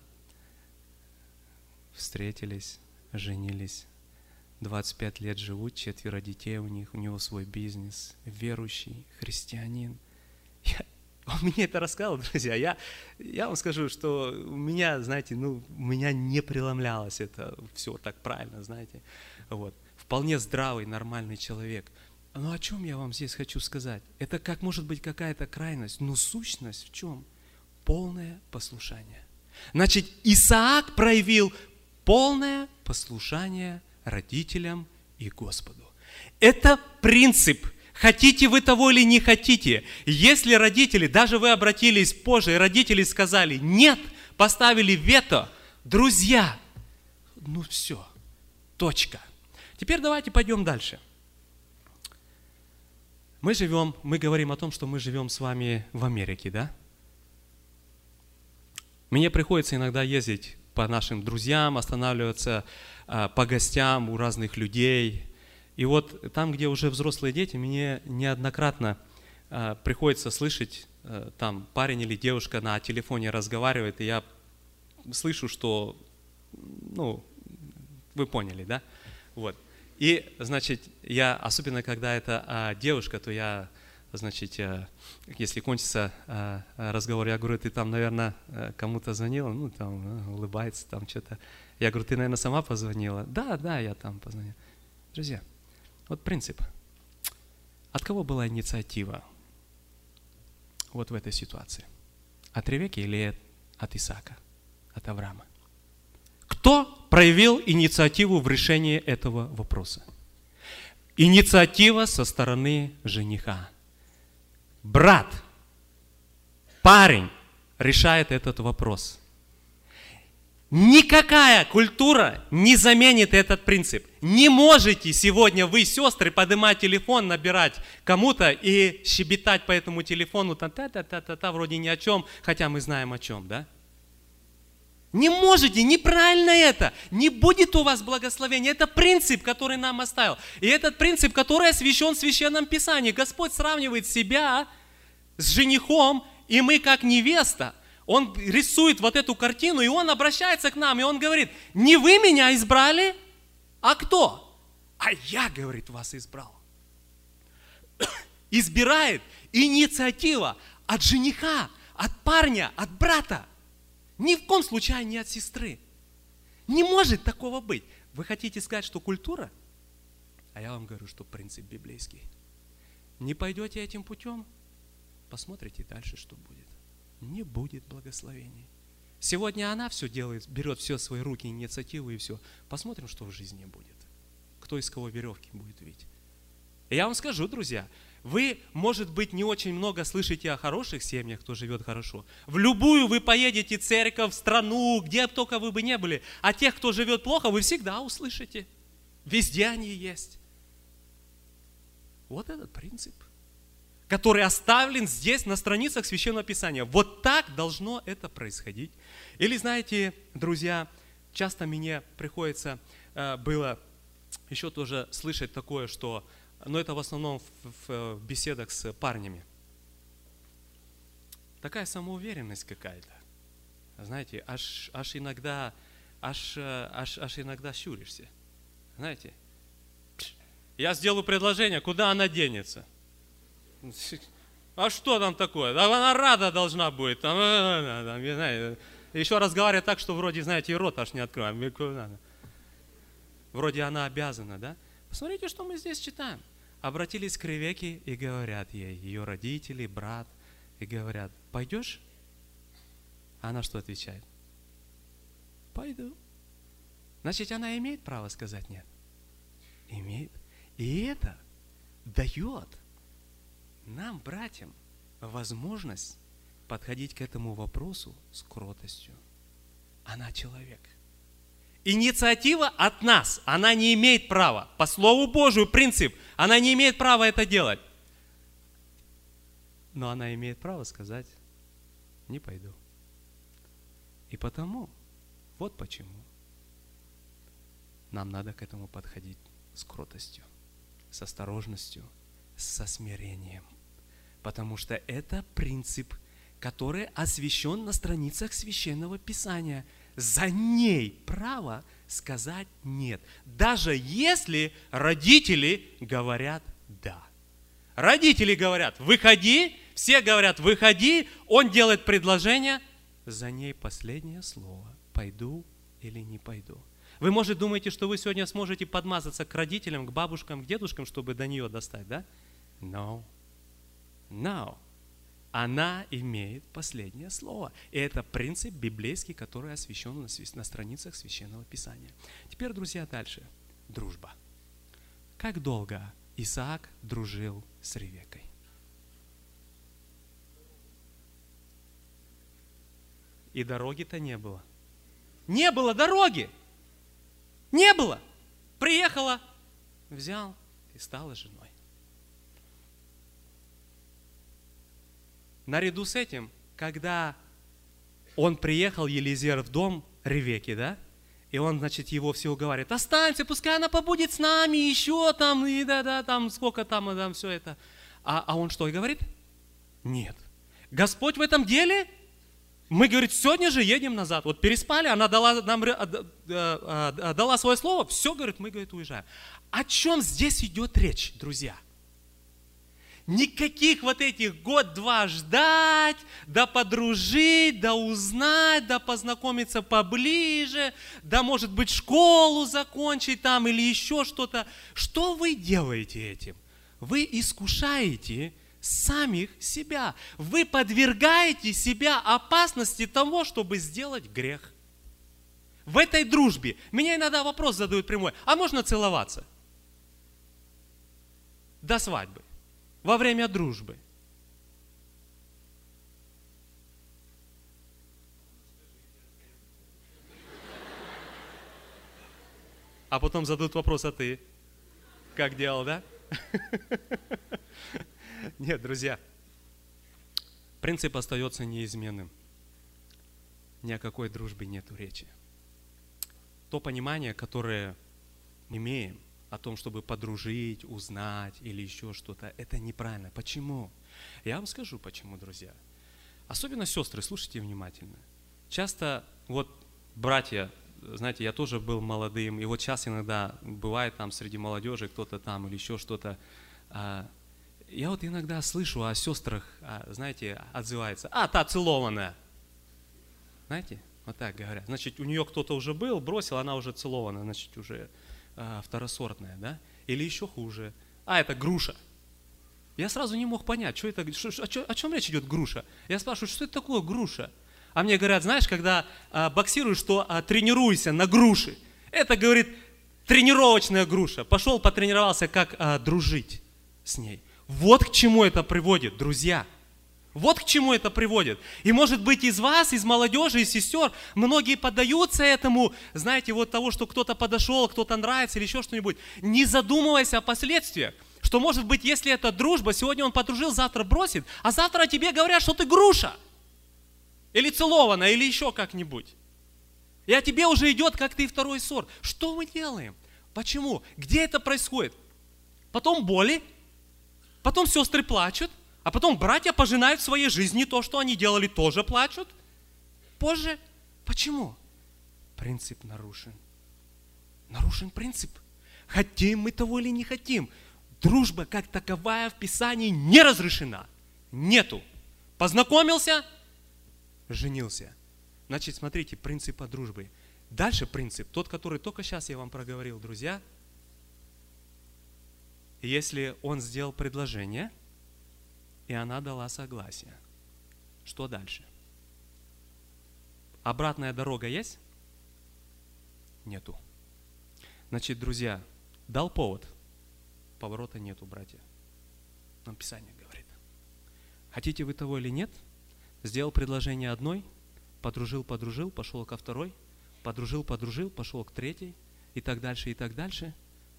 встретились, женились. 25 лет живут, 4 детей у него свой бизнес, верующий, христианин. Он мне это рассказал, друзья. Я вам скажу, что у меня, знаете, у меня не преломлялось это все так правильно, знаете. Вот. Вполне здравый, нормальный человек. Но о чем я вам здесь хочу сказать? Это как может быть какая-то крайность, но сущность в чем? Полное послушание. Значит, Исаак проявил полное послушание родителям и Господу. Это принцип. Хотите вы того или не хотите. Если родители, даже вы обратились позже, и родители сказали нет, поставили вето, друзья, ну все, точка. Теперь давайте пойдем дальше. Мы говорим о том, что мы живем с вами в Америке, да? Мне приходится иногда ездить по нашим друзьям, останавливаться по гостям у разных людей. И вот там, где уже взрослые дети, мне неоднократно приходится слышать, там парень или девушка на телефоне разговаривает, и я слышу, что, вы поняли, да? Вот. И, значит, особенно когда это девушка, то я, значит, если кончится разговор, я говорю, ты там, наверное, кому-то звонила, там улыбается, там что-то. Я говорю, ты, наверное, сама позвонила? Да, я там позвонила. Друзья, вот принцип. От кого была инициатива вот в этой ситуации? От Ревекки или от Исаака, от Авраама? Кто проявил инициативу в решении этого вопроса? Инициатива со стороны жениха. Брат, парень решает этот вопрос. Никакая культура не заменит этот принцип. Не можете сегодня вы, сестры, поднимать телефон, набирать кому-то и щебетать по этому телефону, та-та-та-та-та, вроде ни о чем, хотя мы знаем о чем, да? Не можете, неправильно это. Не будет у вас благословения. Это принцип, который нам оставил. И этот принцип, который освящен в Священном Писании. Господь сравнивает себя с женихом, и мы как невеста. Он рисует вот эту картину, и он обращается к нам, и он говорит, не вы меня избрали, а кто? А я, говорит, вас избрал. Избирает инициатива от жениха, от парня, от брата. Ни в коем случае не от сестры. Не может такого быть. Вы хотите сказать, что культура? А я вам говорю, что принцип библейский. Не пойдете этим путем, посмотрите дальше, что будет. Не будет благословений. Сегодня она все делает, берет все в свои руки, инициативу и все. Посмотрим, что в жизни будет. Кто из кого веревки будет видеть. И я вам скажу, друзья, вы, может быть, не очень много слышите о хороших семьях, кто живет хорошо. В любую вы поедете церковь, страну, где только вы бы не были. А тех, кто живет плохо, вы всегда услышите. Везде они есть. Вот этот принцип, который оставлен здесь на страницах Священного Писания. Вот так должно это происходить. Или, знаете, друзья, часто мне приходится было еще тоже слышать такое, что, но это в основном в беседах с парнями. Такая самоуверенность какая-то. Знаете, аж иногда щуришься. Знаете, я сделаю предложение, куда она денется? А что там такое? Да она рада должна быть. Там, не знаю, еще разговаривает так, что вроде, знаете, и рот аж не откроем. Вроде она обязана, да? Посмотрите, что мы здесь читаем. Обратились к Ревекке и говорят ей, ее родители, брат, и говорят, пойдешь? А она что отвечает? Пойду. Значит, она имеет право сказать нет? Имеет. И это дает нам, братьям, возможность подходить к этому вопросу с кротостью. Она человек. Инициатива от нас, она не имеет права. По Слову Божию принцип, она не имеет права это делать. Но она имеет право сказать, не пойду. И потому, вот почему нам надо к этому подходить с кротостью. с осторожностью, со смирением. Потому что это принцип, который освящен на страницах Священного Писания. За ней право сказать нет, даже если родители говорят да. Родители говорят, выходи, все говорят, выходи, он делает предложение, за ней последнее слово, пойду или не пойду. Вы, может, думаете, что вы сегодня сможете подмазаться к родителям, к бабушкам, к дедушкам, чтобы до нее достать, да? No. Она имеет последнее слово. И это принцип библейский, который освящен на страницах Священного Писания. Теперь, друзья, дальше. Дружба. Как долго Исаак дружил с Ревеккой? И дороги-то не было. Не было дороги. Не было. Приехала, взял и стала женой. Наряду с этим, когда он приехал, Елизер, в дом Ревекки, да, и он, значит, его все уговаривает, останься, пускай она побудет с нами еще там, и да, там, сколько там все это. А он что и говорит? Нет. Господь в этом деле, мы, говорит, сегодня же едем назад. Вот переспали, она дала нам дала свое слово, все, говорит, мы, говорит, уезжаем. О чем здесь идет речь, друзья? Никаких вот этих год-два ждать, да подружить, да узнать, да познакомиться поближе, да, может быть, школу закончить там или еще что-то. Что вы делаете этим? Вы искушаете самих себя. Вы подвергаете себя опасности того, чтобы сделать грех. В этой дружбе меня иногда вопрос задают прямой, а можно целоваться? До свадьбы. Во время дружбы. А потом задают вопрос, а ты как делал, да? Нет, друзья, принцип остается неизменным. Ни о какой дружбе нету речи. То понимание, которое имеем, о том, чтобы подружить, узнать или еще что-то, это неправильно. Почему? Я вам скажу, почему, друзья. Особенно сестры, слушайте внимательно. Часто вот братья, знаете, я тоже был молодым, и вот сейчас иногда бывает там среди молодежи кто-то там или еще что-то. Я вот иногда слышу о сестрах, знаете, отзывается, та целованная. Знаете, вот так говорят. Значит, у нее кто-то уже был, бросил, она уже целована, значит, уже второсортная, да? Или еще хуже. Это груша. Я сразу не мог понять, что это, о чем речь идет груша. Я спрашиваю, что это такое груша? А мне говорят, знаешь, когда боксируешь, что тренируйся на груши. Это, говорит, тренировочная груша. Пошел, потренировался, как дружить с ней. Вот к чему это приводит, друзья. Вот к чему это приводит. И может быть из вас, из молодежи, из сестер, многие поддаются этому, знаете, вот того, что кто-то подошел, кто-то нравится или еще что-нибудь, не задумываясь о последствиях. Что может быть, если это дружба, сегодня он подружил, завтра бросит, а завтра тебе говорят, что ты груша. Или целована, или еще как-нибудь. И о тебе уже идет, как ты второй сорт. Что мы делаем? Почему? Где это происходит? Потом боли, потом сестры плачут, а потом братья пожинают в своей жизни то, что они делали, тоже плачут. Позже. Почему? Принцип нарушен. Нарушен принцип. Хотим мы того или не хотим. Дружба как таковая в Писании не разрешена. Нету. Познакомился, женился. Значит, смотрите, принципа дружбы. Дальше принцип, тот, который только сейчас я вам проговорил, друзья. Если он сделал предложение, и она дала согласие. Что дальше? Обратная дорога есть? Нету. Значит, друзья, дал повод. Поворота нету, братья. Нам Писание говорит. Хотите вы того или нет? Сделал предложение одной, подружил, пошел ко второй, подружил, пошел к третьей, и так дальше, и так дальше.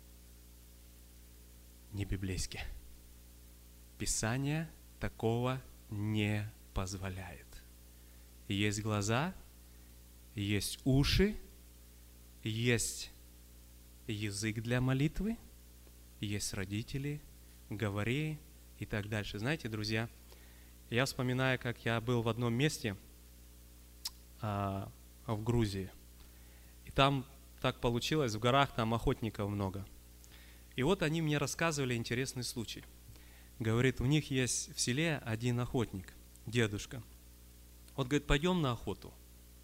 Не библейски. Писание такого не позволяет. Есть глаза, есть уши, есть язык для молитвы, есть родители, говори и так дальше. Знаете, друзья, я вспоминаю, как я был в одном месте в Грузии. И там так получилось, в горах там охотников много. И вот они мне рассказывали интересный случай. Говорит, у них есть в селе один охотник, дедушка. Вот, говорит, пойдем на охоту.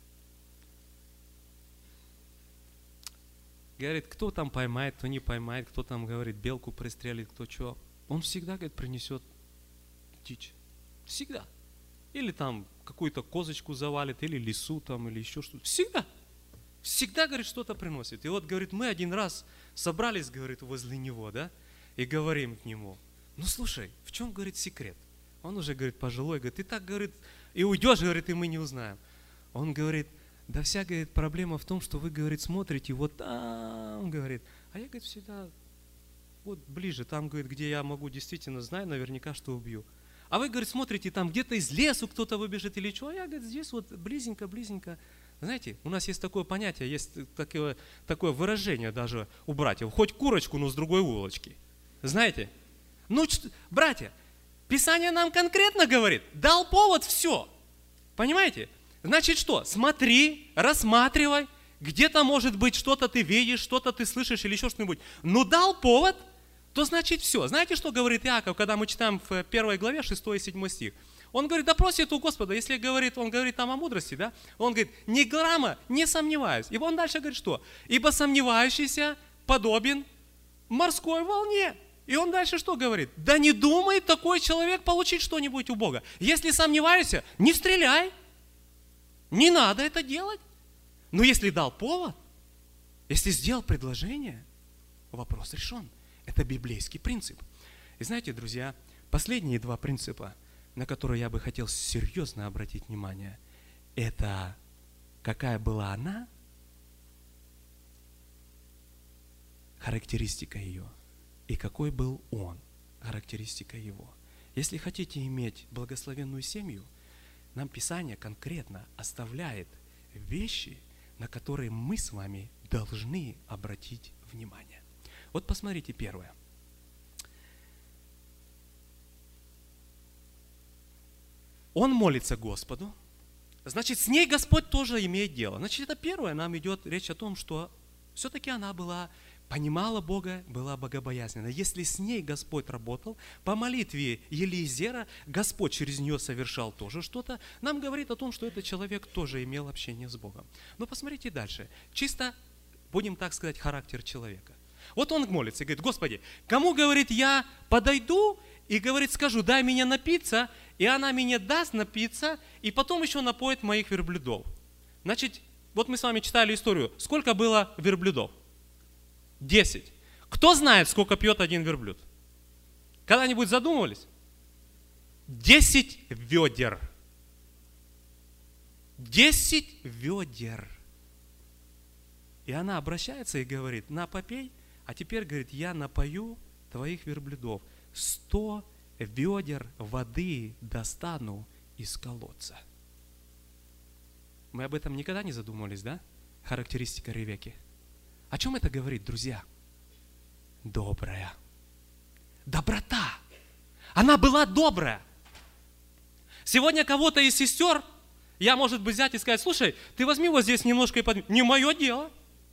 Говорит, кто там поймает, кто не поймает, кто там, говорит, белку пристрелит, кто что. Он всегда, говорит, принесет дичь. Всегда. Или там какую-то козочку завалит, или лису там, или еще что-то. Всегда. Всегда, говорит, что-то приносит. И вот, говорит, мы один раз собрались, говорит, возле него, да, и говорим к нему, ну, слушай, в чем, говорит, секрет? Он уже, говорит, пожилой, говорит, ты так, говорит, и уйдешь, говорит, и мы не узнаем. Он говорит, да вся, говорит, проблема в том, что вы, говорит, смотрите вот там, говорит, а я, говорит, всегда вот ближе, там, говорит, где я могу действительно знаю наверняка, что убью. А вы, говорит, смотрите, там где-то из лесу кто-то выбежит или что, а я, говорит, здесь вот близенько. Знаете, у нас есть такое понятие, есть такое выражение даже у братьев, хоть курочку, но с другой улочки. Знаете? Ну, братья, Писание нам конкретно говорит, дал повод, все. Понимаете? Значит что? Смотри, рассматривай, где-то может быть что-то ты видишь, что-то ты слышишь или еще что-нибудь. Но дал повод, то значит все. Знаете, что говорит Иаков, когда мы читаем в 1 главе 6 и 7 стих? Он говорит, да просит у Господа, если говорит, он говорит там о мудрости, да? Он говорит, ни грамма не сомневаюсь. И он дальше говорит, что? Ибо сомневающийся подобен морской волне. И он дальше что говорит? Да не думает такой человек получить что-нибудь у Бога. Если сомневаешься, не стреляй. Не надо это делать. Но если дал повод, если сделал предложение, вопрос решен. Это библейский принцип. И знаете, друзья, последние два принципа, на которые я бы хотел серьезно обратить внимание, это какая была она, характеристика ее, и какой был он, характеристика его. Если хотите иметь благословенную семью, нам Писание конкретно оставляет вещи, на которые мы с вами должны обратить внимание. Вот посмотрите первое. Он молится Господу, значит, с ней Господь тоже имеет дело. Значит, это первое, нам идет речь о том, что все-таки она понимала Бога, была богобоязненна. Если с ней Господь работал, по молитве Елизера Господь через нее совершал тоже что-то, нам говорит о том, что этот человек тоже имел общение с Богом. Но посмотрите дальше. Чисто, будем так сказать, характер человека. Вот он молится и говорит, Господи, кому, говорит, я подойду и, говорит, скажу, дай мне напиться, и она мне даст напиться, и потом еще напоит моих верблюдов. Значит, вот мы с вами читали историю. Сколько было верблюдов? 10. Кто знает, сколько пьет один верблюд? Когда-нибудь задумывались? 10 ведер. 10 ведер. И она обращается и говорит, на, попей, а теперь, говорит, я напою твоих верблюдов. 100 ведер воды достану из колодца. Мы об этом никогда не задумывались, да? Характеристика Ревекки. О чем это говорит, друзья? Добрая. Доброта. Она была добрая. Сегодня кого-то из сестер я, может быть, взять и сказать, слушай, ты возьми вот здесь немножко и подними. Не мое дело.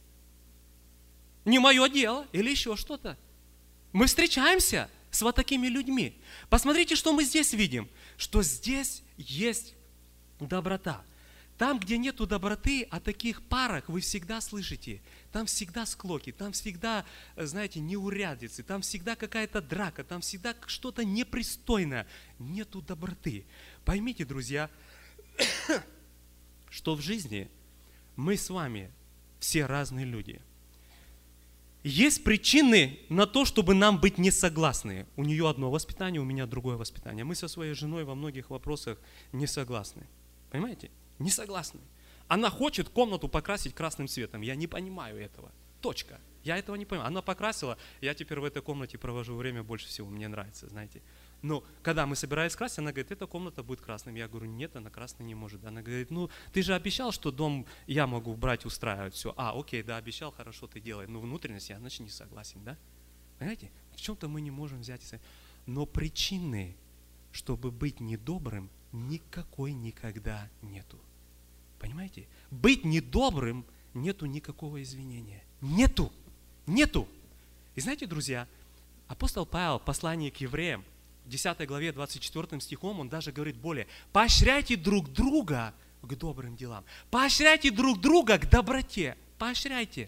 Не мое дело. Или еще что-то. Мы встречаемся с вот такими людьми. Посмотрите, что мы здесь видим. Что здесь есть доброта. Там, где нету доброты, о таких парах вы всегда слышите. Там всегда склоки, там всегда, знаете, неурядицы, там всегда какая-то драка, там всегда что-то непристойное. Нету доброты. Поймите, друзья, что в жизни мы с вами все разные люди. Есть причины на то, чтобы нам быть не согласны. У нее одно воспитание, у меня другое воспитание. Мы со своей женой во многих вопросах не согласны. Понимаете? Не согласны. Она хочет комнату покрасить красным цветом. Я не понимаю этого. Точка. Я этого не понимаю. Она покрасила, я теперь в этой комнате провожу время больше всего. Мне нравится, знаете. Но когда мы собирались красить, она говорит, эта комната будет красным. Я говорю, нет, она красной не может. Она говорит, ну ты же обещал, что дом я могу брать, устраивать все. Окей, да, обещал, хорошо, ты делай. Но внутренность я, значит, не согласен, да? Понимаете? В чем-то мы не можем взять. Но причины, чтобы быть недобрым, никакой никогда нету. Понимаете? Быть недобрым нету никакого извинения. Нету. Нету. И знаете, друзья, апостол Павел в послании к евреям, в 10 главе 24 стихом, он даже говорит более: поощряйте друг друга к добрым делам. Поощряйте друг друга к доброте. Поощряйте.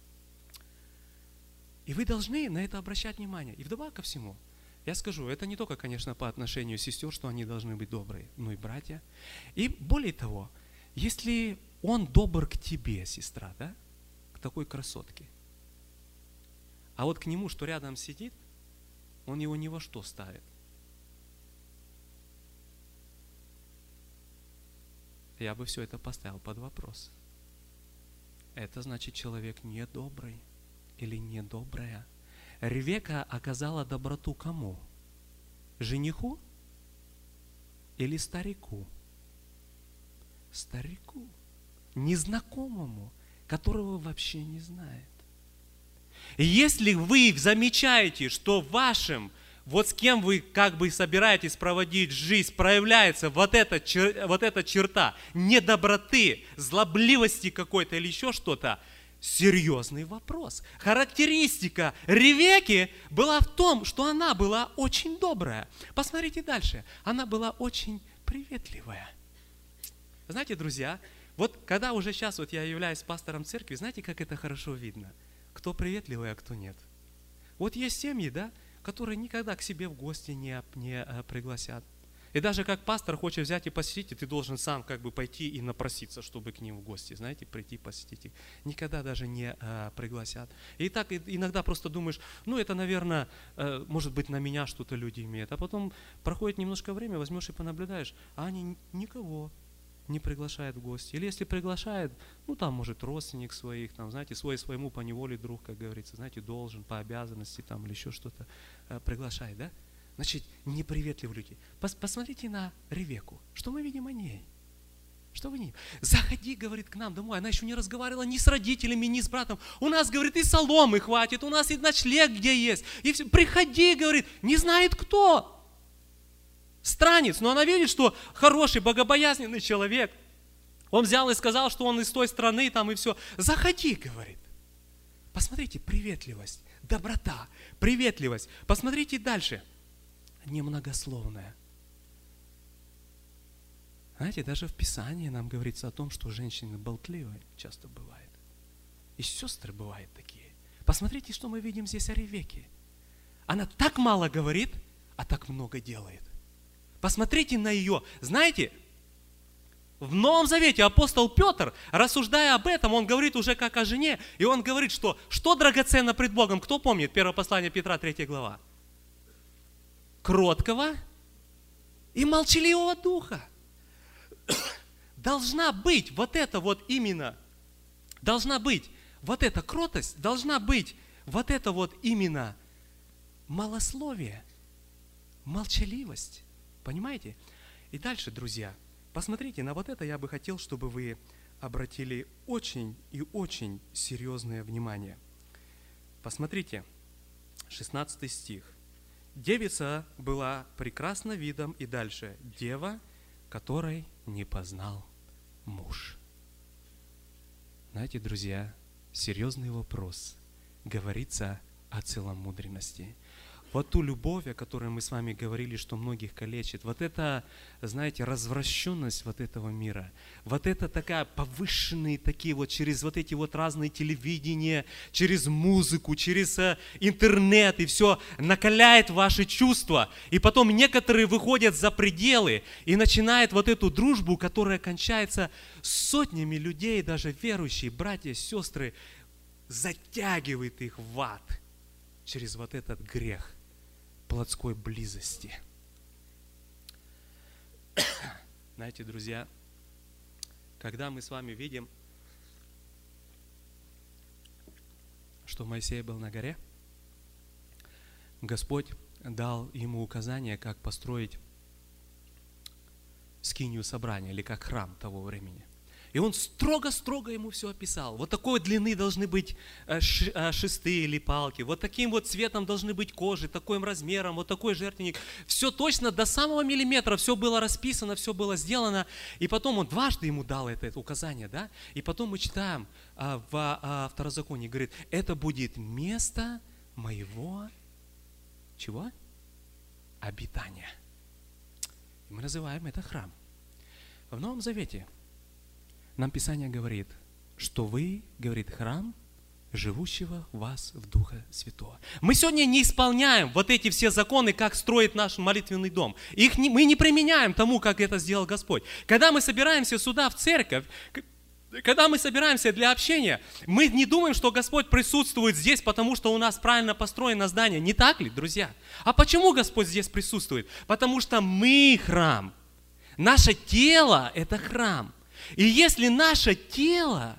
И вы должны на это обращать внимание. И вдобавок ко всему, я скажу, это не только, конечно, по отношению сестер, что они должны быть добрые, но и братья. И более того, если он добр к тебе, сестра, да, к такой красотке, а вот к нему, что рядом сидит, он его ни во что ставит. Я бы все это поставил под вопрос. Это значит, человек недобрый или недобрая. Ревека оказала доброту кому? Жениху или старику? Старику, незнакомому, которого вообще не знает. И если вы замечаете, что вашим, вот с кем вы как бы собираетесь проводить жизнь, проявляется вот эта черта недоброты, злобливости какой-то или еще что-то, серьезный вопрос. Характеристика Ревекки была в том, что она была очень добрая. Посмотрите дальше. Она была очень приветливая. Знаете, друзья, вот когда уже сейчас вот я являюсь пастором церкви, знаете, как это хорошо видно? Кто приветливый, а кто нет. Вот есть семьи, да, которые никогда к себе в гости не пригласят. И даже как пастор хочет взять и посетить, и ты должен сам как бы пойти и напроситься, чтобы к ним в гости, знаете, прийти посетить их. Никогда даже не пригласят. И так иногда просто думаешь, ну это, наверное, может быть на меня что-то люди имеют. А потом проходит немножко время, возьмешь и понаблюдаешь, а они никого не приглашают в гости. Или если приглашают, ну там может родственник своих, там, знаете, своему поневоле друг, как говорится, знаете, должен по обязанности там или еще что-то приглашает, да? Значит, неприветливые люди. Посмотрите на Ревекку. Что мы видим о ней? Что вы не? Заходи, говорит, к нам домой. Она еще не разговаривала ни с родителями, ни с братом. У нас, говорит, и соломы хватит, у нас и ночлег где есть. И все. Приходи, говорит, не знает кто. Странец, но она видит, что хороший, богобоязненный человек. Он взял и сказал, что он из той страны, там и все. Заходи, говорит. Посмотрите, приветливость, доброта, приветливость. Посмотрите дальше. Немногословная. Знаете, даже в Писании нам говорится о том, что женщины болтливые часто бывают. И сестры бывают такие. Посмотрите, что мы видим здесь о Ревекке. Она так мало говорит, а так много делает. Посмотрите на ее. Знаете, в Новом Завете апостол Петр, рассуждая об этом, он говорит уже как о жене, и он говорит, что драгоценно пред Богом. Кто помнит? Первое послание Петра, 3 глава. Кроткого и молчаливого духа. Должна быть вот это вот именно, должна быть вот эта кротость, должна быть вот это вот именно малословие, молчаливость. Понимаете? И дальше, друзья, посмотрите, на вот это я бы хотел, чтобы вы обратили очень и очень серьезное внимание. Посмотрите, 16 стих. Девица была прекрасна видом, и дальше, дева, которой не познал муж. Знаете, друзья, серьезный вопрос. Говорится о целомудренности. Вот ту любовь, о которой мы с вами говорили, что многих калечит, вот это, знаете, развращенность вот этого мира, вот это такая повышенные такие вот через вот эти вот разные телевидения, через музыку, через интернет, и все накаляет ваши чувства. И потом некоторые выходят за пределы и начинают вот эту дружбу, которая кончается сотнями людей, даже верующие, братья, сестры, затягивает их в ад через вот этот грех плотской близости. Знаете, друзья, когда мы с вами видим, что Моисей был на горе, Господь дал ему указание, как построить скинию собрания, или как храм того времени. И он строго-строго ему все описал. Вот такой длины должны быть шесты или палки, вот таким вот цветом должны быть кожи, таким размером, вот такой жертвенник. Все точно до самого миллиметра, все было расписано, все было сделано. И потом он дважды ему дал это указание, да? И потом мы читаем в Второзаконии, говорит, это будет место моего, чего? Обитания. И мы называем это храм. В Новом Завете нам Писание говорит, что вы, говорит, храм живущего в вас в Духа Святого. Мы сегодня не исполняем вот эти все законы, как строить наш молитвенный дом. Мы не применяем тому, как это сделал Господь. Когда мы собираемся сюда, в церковь, когда мы собираемся для общения, мы не думаем, что Господь присутствует здесь, потому что у нас правильно построено здание. Не так ли, друзья? А почему Господь здесь присутствует? Потому что мы храм. Наше тело – это храм. И если наше тело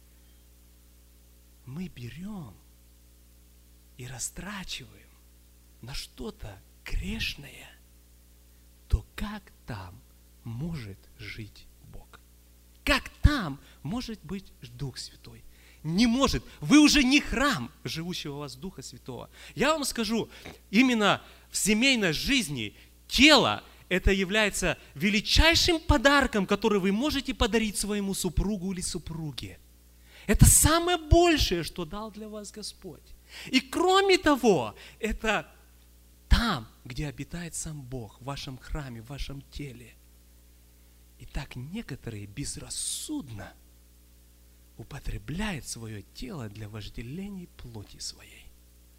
мы берем и растрачиваем на что-то грешное, то как там может жить Бог? Как там может быть Дух Святой? Не может. Вы уже не храм живущего у вас Духа Святого. Я вам скажу, именно в семейной жизни тело это является величайшим подарком, который вы можете подарить своему супругу или супруге. Это самое большее, что дал для вас Господь. И кроме того, это там, где обитает сам Бог, в вашем храме, в вашем теле. И так некоторые безрассудно употребляют свое тело для вожделений плоти своей.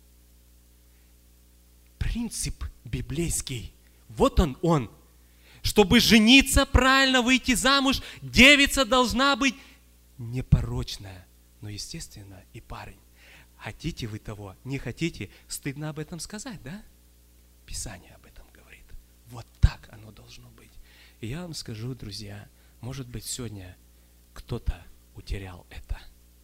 Принцип библейский. Вот он. Чтобы жениться, правильно выйти замуж, девица должна быть непорочная. Но, естественно, и парень. Хотите вы того, не хотите, стыдно об этом сказать, да? Писание об этом говорит. Вот так оно должно быть. И я вам скажу, друзья, может быть, сегодня кто-то утерял это.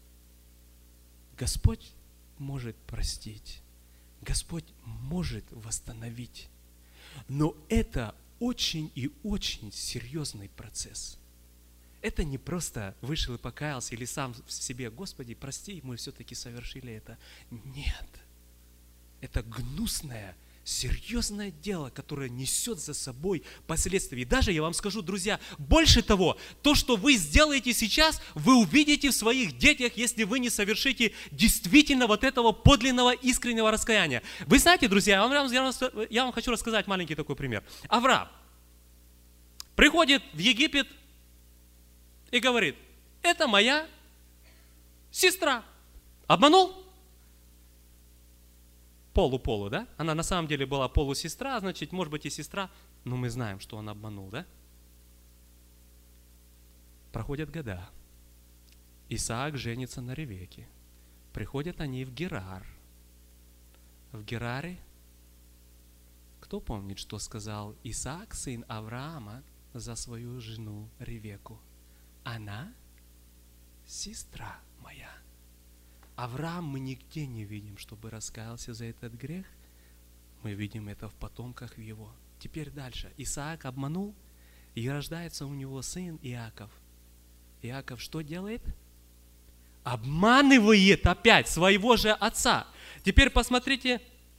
Господь может простить. Господь может восстановить. Но это очень и очень серьезный процесс. Это не просто вышел и покаялся или сам в себе, Господи, прости, мы все-таки совершили это. Нет. Это гнусное, серьезное дело, которое несет за собой последствия. И даже, я вам скажу, друзья, больше того, то, что вы сделаете сейчас, вы увидите в своих детях, если вы не совершите действительно вот этого подлинного, искреннего раскаяния. Вы знаете, друзья, я вам хочу рассказать маленький такой пример. Авраам приходит в Египет и говорит, это моя сестра. Обманул? Полу-полу, да? Она на самом деле была полусестра, значит, может быть и сестра, но мы знаем, что он обманул, да? Проходят года. Исаак женится на Ревеке. Приходят они в Герар. В Гераре, кто помнит, что сказал Исаак, сын Авраама, за свою жену Ревеку? Она сестра моя. Авраам мы нигде не видим, чтобы раскаялся за этот грех. Мы видим это в потомках его. Теперь дальше. Исаак обманул, и рождается у него сын Иаков. Иаков что делает? Обманывает опять своего же отца. Теперь посмотрите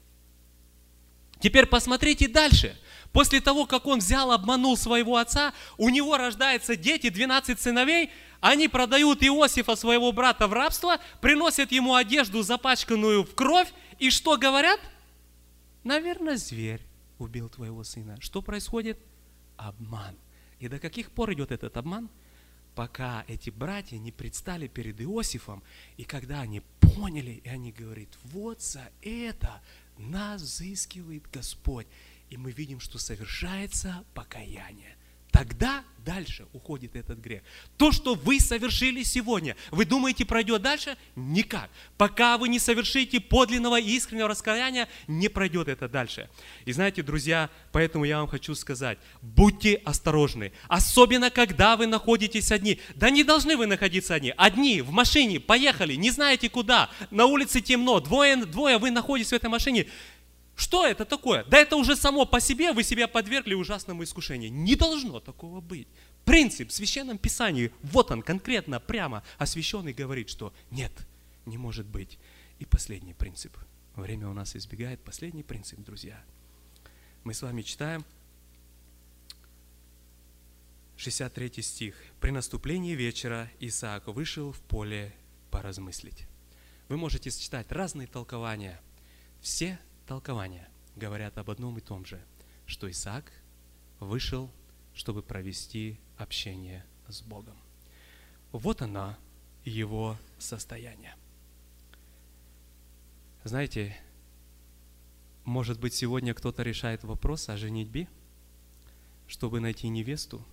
дальше. После того, как он взял, обманул своего отца, у него рождаются дети, 12 сыновей, они продают Иосифа, своего брата, в рабство, приносят ему одежду, запачканную в кровь, и что говорят? Наверное, зверь убил твоего сына. Что происходит? Обман. И до каких пор идет этот обман? Пока эти братья не предстали перед Иосифом, и когда они поняли, и они говорят, вот за это нас взыскивает Господь. И мы видим, что совершается покаяние. Тогда дальше уходит этот грех. То, что вы совершили сегодня, вы думаете, пройдет дальше? Никак. Пока вы не совершите подлинного и искреннего раскаяния, не пройдет это дальше. И знаете, друзья, поэтому я вам хочу сказать, будьте осторожны. Особенно, когда вы находитесь одни. Да не должны вы находиться одни. Одни, в машине, поехали, не знаете куда, на улице темно, двое вы находитесь в этой машине. Что это такое? Да это уже само по себе вы себя подвергли ужасному искушению. Не должно такого быть. Принцип в Священном Писании, вот он конкретно, прямо освященный говорит, что нет, не может быть. И последний принцип. Время у нас избегает. Последний принцип, друзья. Мы с вами читаем 63 стих. «При наступлении вечера Исаак вышел в поле поразмыслить». Вы можете читать разные толкования. Все толкования говорят об одном и том же, что Исаак вышел, чтобы провести общение с Богом. Вот оно, его состояние. Знаете, может быть, сегодня кто-то решает вопрос о женитьбе, чтобы найти невесту,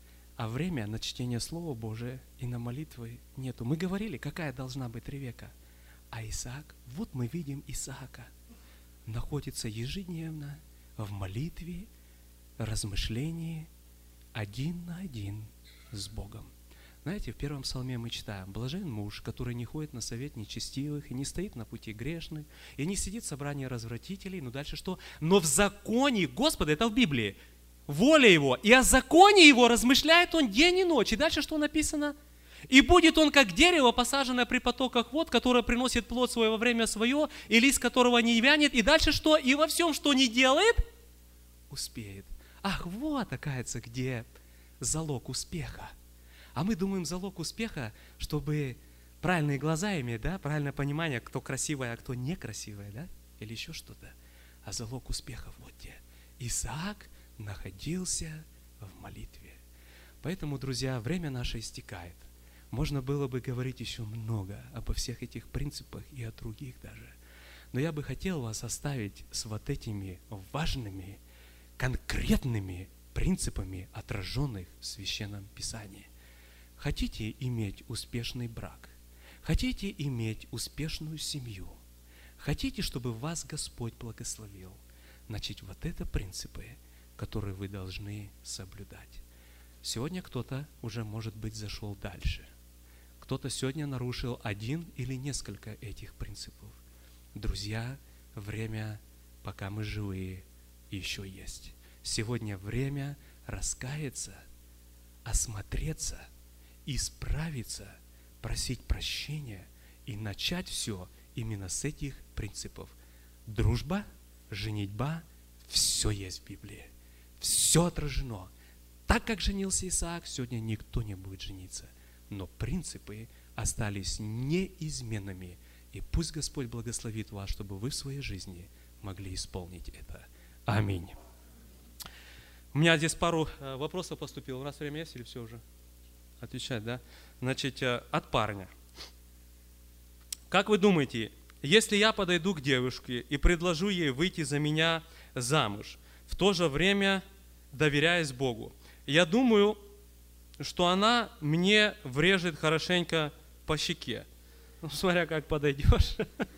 а время на чтение Слова Божия и на молитвы нету. Мы говорили, какая должна быть Ревека. А Исаак, вот мы видим Исаака, находится ежедневно в молитве, размышлении, один на один с Богом. Знаете, в первом псалме мы читаем: «Блажен муж, который не ходит на совет нечестивых, и не стоит на пути грешных, и не сидит в собрании развратителей». Ну дальше что? «Но в законе Господа», это в Библии, «воля его, и о законе его размышляет он день и ночь». И дальше что написано? «И будет он, как дерево, посаженное при потоках вод, которое приносит плод свой во время свое, и лист которого не вянет». И дальше что? «И во всем, что не делает, успеет». Ах, вот, оказывается, где залог успеха. А мы думаем, залог успеха, чтобы правильные глаза иметь, да, правильное понимание, кто красивая, а кто некрасивая, да, или еще что-то. А залог успеха вот где. Исаак находился в молитве. Поэтому, друзья, время наше истекает. Можно было бы говорить еще много обо всех этих принципах и о других даже. Но я бы хотел вас оставить с вот этими важными, конкретными принципами, отраженных в Священном Писании. Хотите иметь успешный брак? Хотите иметь успешную семью? Хотите, чтобы вас Господь благословил? Значит, вот это принципы, которые вы должны соблюдать. Сегодня кто-то уже, может быть, зашел дальше. Кто-то сегодня нарушил один или несколько этих принципов. Друзья, время, пока мы живые, еще есть. Сегодня время раскаяться, осмотреться, исправиться, просить прощения и начать все именно с этих принципов. Дружба, женитьба, все есть в Библии. Все отражено. Так как женился Исаак, сегодня никто не будет жениться. Но принципы остались неизменными. И пусть Господь благословит вас, чтобы вы в своей жизни могли исполнить это. Аминь. У меня здесь пару вопросов поступило. У нас время есть или все уже? Отвечать, да? Значит, от парня. Как вы думаете, если я подойду к девушке и предложу ей выйти за меня замуж, в то же время доверяясь Богу, я думаю, что она мне врежет хорошенько по щеке. Ну, смотря как подойдешь.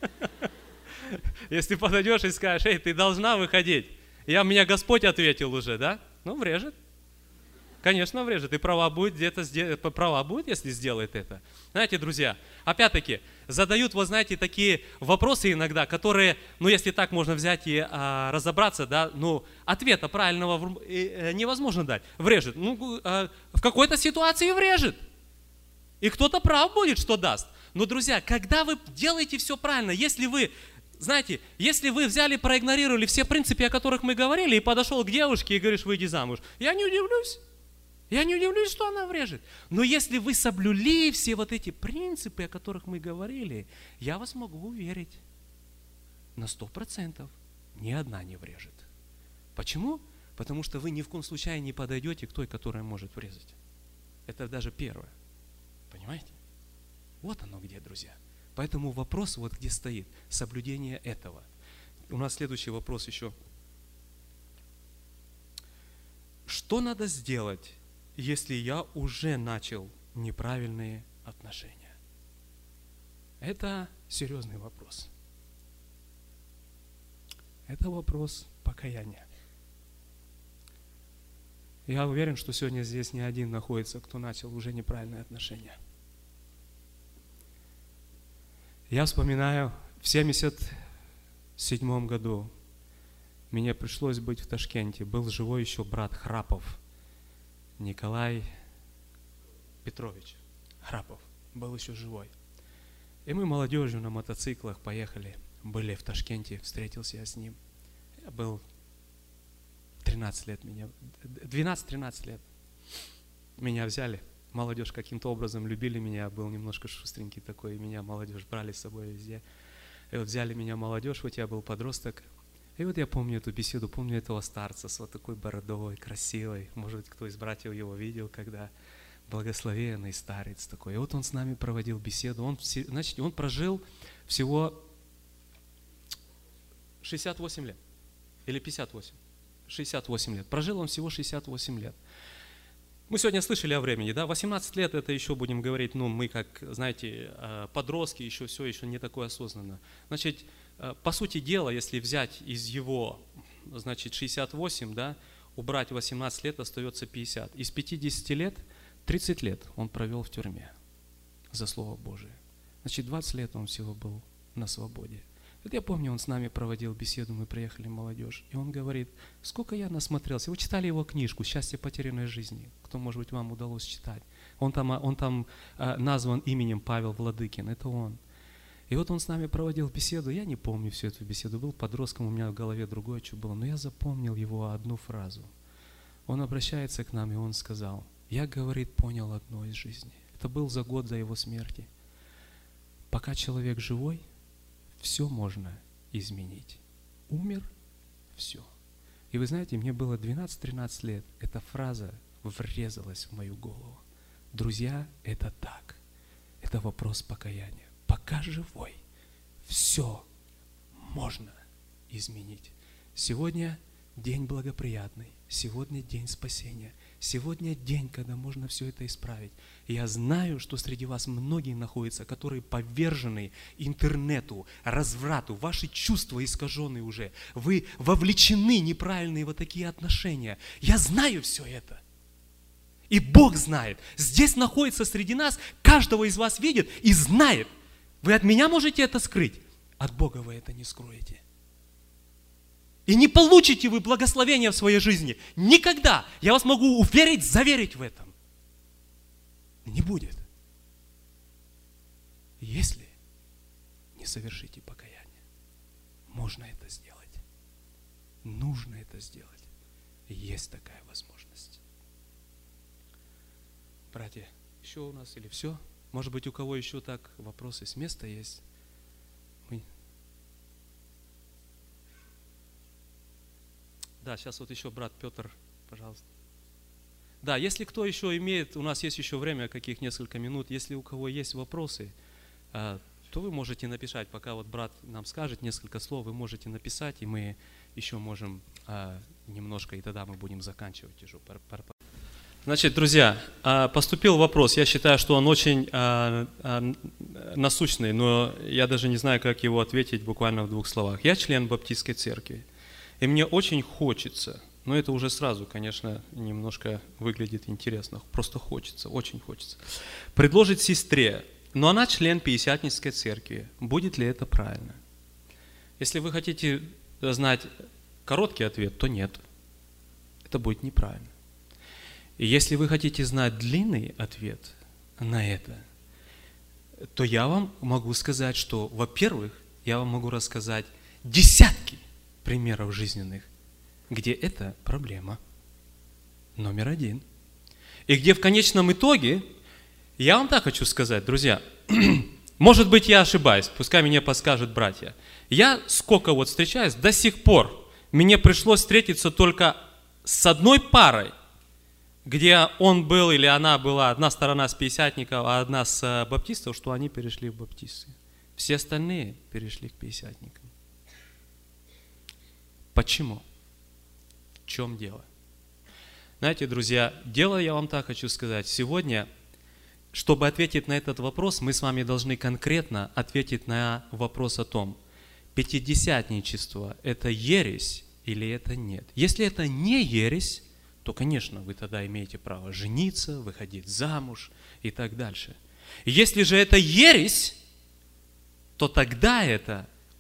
Если подойдешь и скажешь: эй, ты должна выходить. Меня Господь ответил уже, да? Ну, врежет. Конечно, врежет. И права будет, если сделает это. Знаете, друзья, опять-таки, задают, вот знаете, такие вопросы иногда, которые, ну, если так можно взять и разобраться, да, ну, ответа правильного невозможно дать. Врежет. Ну, в какой-то ситуации врежет. И кто-то прав будет, что даст. Но, друзья, когда вы делаете все правильно, если вы, знаете, если вы взяли, проигнорировали все принципы, о которых мы говорили, и подошел к девушке и говоришь: выйди замуж, я не удивлюсь. Я не удивлюсь, что она врежет. Но если вы соблюли все вот эти принципы, о которых мы говорили, я вас могу уверить, на 100% ни одна не врежет. Почему? Потому что вы ни в коем случае не подойдете к той, которая может врезать. Это даже первое. Понимаете? Вот оно где, друзья. Поэтому вопрос вот где стоит. Соблюдение этого. У нас следующий вопрос еще. Что надо сделать, если я уже начал неправильные отношения? Это серьезный вопрос. Это вопрос покаяния. Я уверен, что сегодня здесь не один находится, кто начал уже неправильные отношения. Я вспоминаю, в 1977 году мне пришлось быть в Ташкенте. Был живой еще брат Храпов, Николай Петрович Храпов, был еще живой. И мы молодежью на мотоциклах поехали, были в Ташкенте, встретился я с ним. Я был 13 лет, 12-13 лет. Меня взяли, молодежь каким-то образом любили меня, я был немножко шустренький такой, и меня молодежь брали с собой везде. И вот взяли меня молодежь, вот я был подросток. И вот я помню эту беседу, помню этого старца с вот такой бородой, красивой. Может быть, кто из братьев его видел, когда благословенный старец такой. И вот он с нами проводил беседу. Значит, он прожил всего 68 лет. Или 58. 68 лет. Прожил он всего 68 лет. Мы сегодня слышали о времени, да? 18 лет это еще будем говорить, мы как, знаете, подростки, еще все, еще не такое осознанно. Значит, по сути дела, если взять из его, значит, 68, да, убрать 18 лет, остается 50. Из 50 лет 30 лет он провел в тюрьме за Слово Божие. Значит, 20 лет он всего был на свободе. Вот я помню, он с нами проводил беседу, мы приехали молодежь, и он говорит, сколько я насмотрелся. Вы читали его книжку «Счастье потерянной жизни», кто, может быть, вам удалось читать. Он там назван именем Павел Владыкин, это он. И вот он с нами проводил беседу, я не помню всю эту беседу, был подростком, у меня в голове другое что было, но я запомнил его одну фразу. Он обращается к нам, и он сказал, я, говорит, понял одно из жизни. Это был за год до его смерти. Пока человек живой, все можно изменить. Умер – все. И вы знаете, мне было 12-13 лет. Эта фраза врезалась в мою голову. Друзья, это так. Это вопрос покаяния. Пока живой, все можно изменить. Сегодня день благоприятный. Сегодня день спасения. Сегодня день, когда можно все это исправить. И я знаю, что среди вас многие находятся, которые повержены интернету, разврату, ваши чувства искажены уже. Вы вовлечены в неправильные вот такие отношения. Я знаю все это. И Бог знает. Здесь находится среди нас, каждого из вас видит и знает. Вы от меня можете это скрыть, от Бога вы это не скроете. И не получите вы благословения в своей жизни. Никогда. Я вас могу уверить, заверить в этом. Не будет. Если не совершите покаяние. Можно это сделать. Нужно это сделать. Есть такая возможность. Братья, еще у нас или все? Может быть, у кого еще так вопросы с места есть? Да, сейчас вот еще брат Петр, пожалуйста. Да, если кто еще имеет, у нас есть еще время, каких несколько минут, если у кого есть вопросы, то вы можете написать, пока вот брат нам скажет несколько слов, вы можете написать, и мы еще можем немножко, и тогда мы будем заканчивать уже. Значит, друзья, поступил вопрос, я считаю, что он очень насущный, но я даже не знаю, как его ответить буквально в 2 словах. Я член Баптистской церкви. И мне очень хочется, но это уже сразу, конечно, немножко выглядит интересно, просто хочется, очень хочется, предложить сестре, но она член Пятидесятнической церкви. Будет ли это правильно? Если вы хотите знать короткий ответ, то нет. Это будет неправильно. И если вы хотите знать длинный ответ на это, то я вам могу сказать, что, во-первых, я вам могу рассказать десятки примеров жизненных, где это проблема номер 1. И где в конечном итоге, я вам так хочу сказать, друзья, может быть, я ошибаюсь, пускай меня подскажут братья. Я сколько вот встречаюсь, до сих пор мне пришлось встретиться только с одной парой, где он был или она была, одна сторона с пятидесятников, а одна с баптистов, что они перешли в баптисты. Все остальные перешли к пятидесятникам. Почему? В чем дело? Знаете, друзья, дело я вам так хочу сказать. Сегодня, чтобы ответить на этот вопрос, мы с вами должны конкретно ответить на вопрос о том, пятидесятничество – это ересь или это нет. Если это не ересь, то, конечно, вы тогда имеете право жениться, выходить замуж и так дальше. Если же это ересь, то тогда это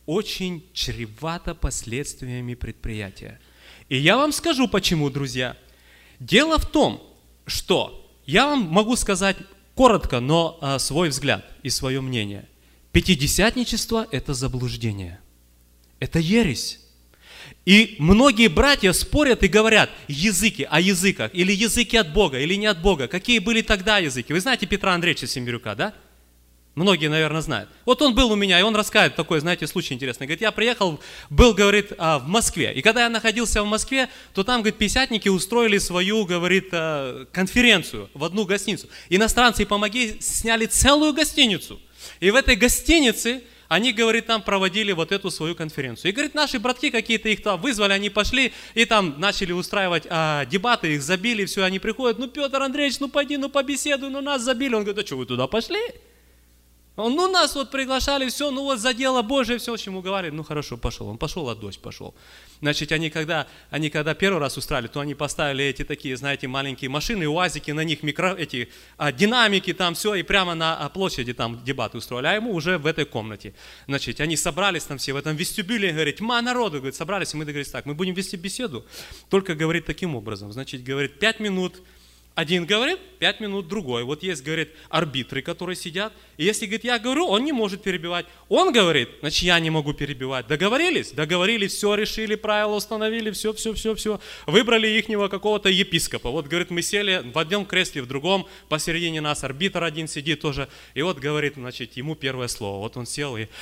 очень чревато последствиями предприятия. И я вам скажу почему, друзья. Дело в том, что я вам могу сказать коротко, но свой взгляд и свое мнение. Пятидесятничество – это заблуждение. Это ересь. И многие братья спорят и говорят языки о языках, или языки от Бога, или не от Бога. Какие были тогда языки? Вы знаете Петра Андреевича Сембирюка, да? Многие, наверное, знают. Вот он был у меня, и он рассказывает такой, знаете, случай интересный. Говорит, я приехал, был, говорит, в Москве. И когда я находился в Москве, то там, говорит, пятидесятники устроили свою, говорит, конференцию в одну гостиницу. Иностранцы и помоги сняли целую гостиницу. И в этой гостинице они, говорит, там проводили вот эту свою конференцию. И, говорит, наши братки какие-то их там вызвали, они пошли и там начали устраивать дебаты, их забили, все, они приходят, ну, Петр Андреевич, ну, пойди, ну, побеседуй, ну, нас забили. Он говорит, а что, вы туда пошли? Он, ну, нас вот приглашали, все, ну, вот за дело Божие, все, чему говорили. Ну, хорошо, пошел. Он пошел, а дождь пошел. Значит, они когда первый раз устраивали, то они поставили эти такие, знаете, маленькие машины, уазики, на них динамики, там все, и прямо на площади там дебаты устроили, а ему уже в этой комнате. Значит, они собрались там все в этом вестибюле, говорит, тьма народу, говорит, собрались, и мы договорились так, мы будем вести беседу, только, говорит, таким образом. Значит, говорит, 5 минут один говорит, 5 минут другой. Вот есть, говорит, арбитры, которые сидят. И если, говорит, я говорю, он не может перебивать. Он говорит, значит, я не могу перебивать. Договорились? Договорились, все решили, правила установили, все. Выбрали ихнего какого-то епископа. Вот, говорит, мы сели в одном кресле, в другом, посередине нас арбитр один сидит тоже. И вот, говорит, значит, ему первое слово. Вот он сел и...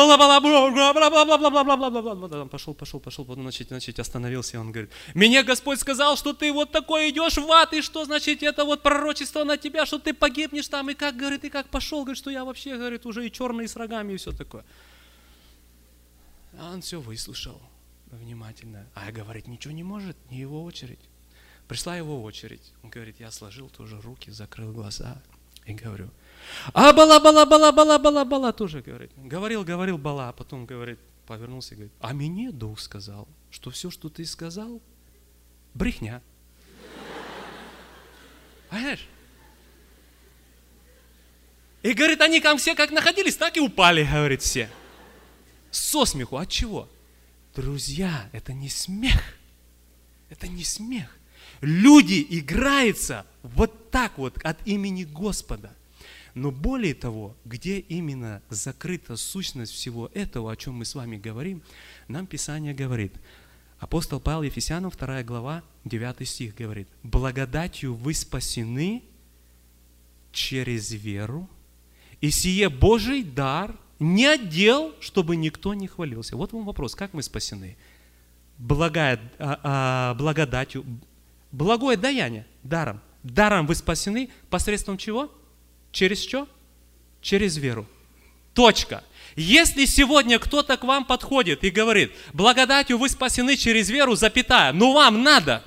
Пошел, потом, значит, остановился, и он говорит, мне Господь сказал, что ты вот такой идешь в ад, и что, значит, это вот пророчество на тебя, что ты погибнешь там, и как, говорит, и как пошел, говорит, что я вообще, говорит, уже и черный, и с рогами, и все такое. А он все выслушал внимательно. А я, говорит, ничего не может, не его очередь. Пришла его очередь. Он говорит, я сложил тоже руки, закрыл глаза и говорю, бала, тоже, говорит. Говорил, бала, а потом, говорит, повернулся и говорит, а мне Дух сказал, что все, что ты сказал, брехня. Понимаешь? И, говорит, они там все как находились, так и упали, говорит, все. Со смеху. От чего? Друзья, это не смех. Это не смех. Люди играются вот так вот от имени Господа. Но более того, где именно закрыта сущность всего этого, о чем мы с вами говорим, нам Писание говорит. Апостол Павел Ефесянам, 2 глава, 9 стих говорит, «Благодатью вы спасены через веру, и сие Божий дар не отдел, чтобы никто не хвалился». Вот вам вопрос, как мы спасены? Благодатью, благое даяние, даром. Даром вы спасены посредством чего? Через что? Через веру. Точка. Если сегодня кто-то к вам подходит и говорит, благодатью вы спасены через веру, запятая, но вам надо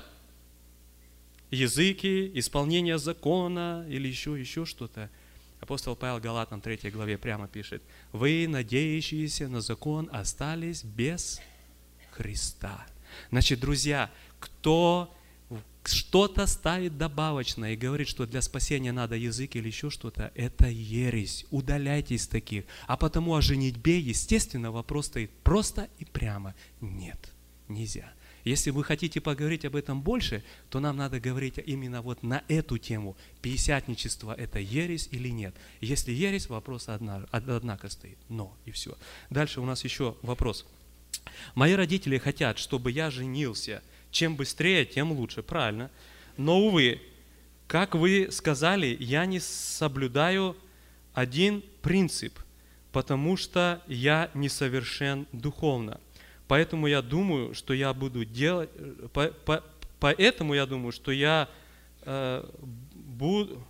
языки, исполнение закона или еще что-то. Апостол Павел Галатам 3 главе прямо пишет, вы, надеющиеся на закон, остались без Христа. Значит, друзья, кто что-то ставит добавочно и говорит, что для спасения надо язык или еще что-то, это ересь. Удаляйтесь таких. А потому о женитьбе, естественно, вопрос стоит просто и прямо. Нет, нельзя. Если вы хотите поговорить об этом больше, то нам надо говорить именно вот на эту тему. Пятидесятничество – это ересь или нет? Если ересь, вопрос однако стоит. Но и все. Дальше у нас еще вопрос. Мои родители хотят, чтобы я женился. Чем быстрее, тем лучше. Правильно. Но, увы, как вы сказали, я не соблюдаю один принцип, потому что я несовершен духовно. Поэтому я думаю, что я буду делать, поэтому я думаю, что я буду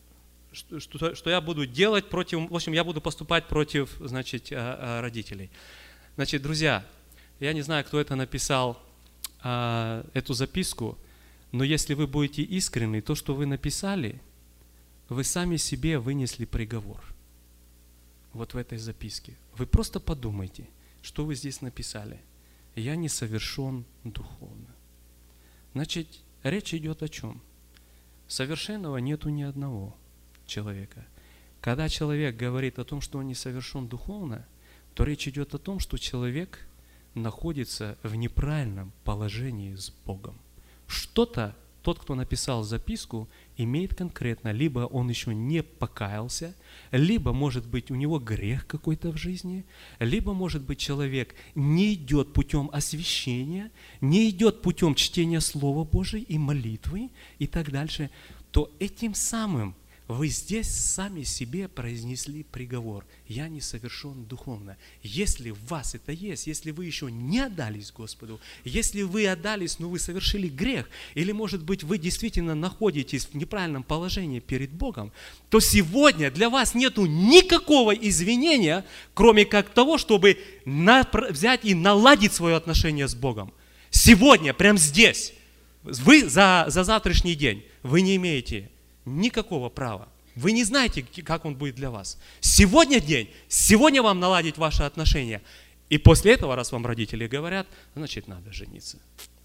делать против, в общем, я буду поступать против, значит, родителей. Значит, друзья, я не знаю, кто это написал, эту записку, но если вы будете искренны, то, что вы написали, вы сами себе вынесли приговор. Вот в этой записке. Вы просто подумайте, что вы здесь написали. Я не совершен духовно. Значит, речь идет о чем? Совершенного нету ни одного человека. Когда человек говорит о том, что он не совершен духовно, то речь идет о том, что человек находится в неправильном положении с Богом. Что-то тот, кто написал записку, имеет конкретно, либо он еще не покаялся, либо, может быть, у него грех какой-то в жизни, либо, может быть, человек не идет путем освящения, не идет путем чтения Слова Божия и молитвы и так дальше, то этим самым вы здесь сами себе произнесли приговор. Я не совершен духовно. Если в вас это есть, если вы еще не отдались Господу, если вы отдались, но вы совершили грех, или, может быть, вы действительно находитесь в неправильном положении перед Богом, то сегодня для вас нету никакого извинения, кроме как того, чтобы взять и наладить свое отношение с Богом. Сегодня, прямо здесь, вы за завтрашний день, вы не имеете никакого права. Вы не знаете, как он будет для вас. Сегодня день, сегодня вам наладить ваши отношения. И после этого, раз вам родители говорят, значит, надо жениться.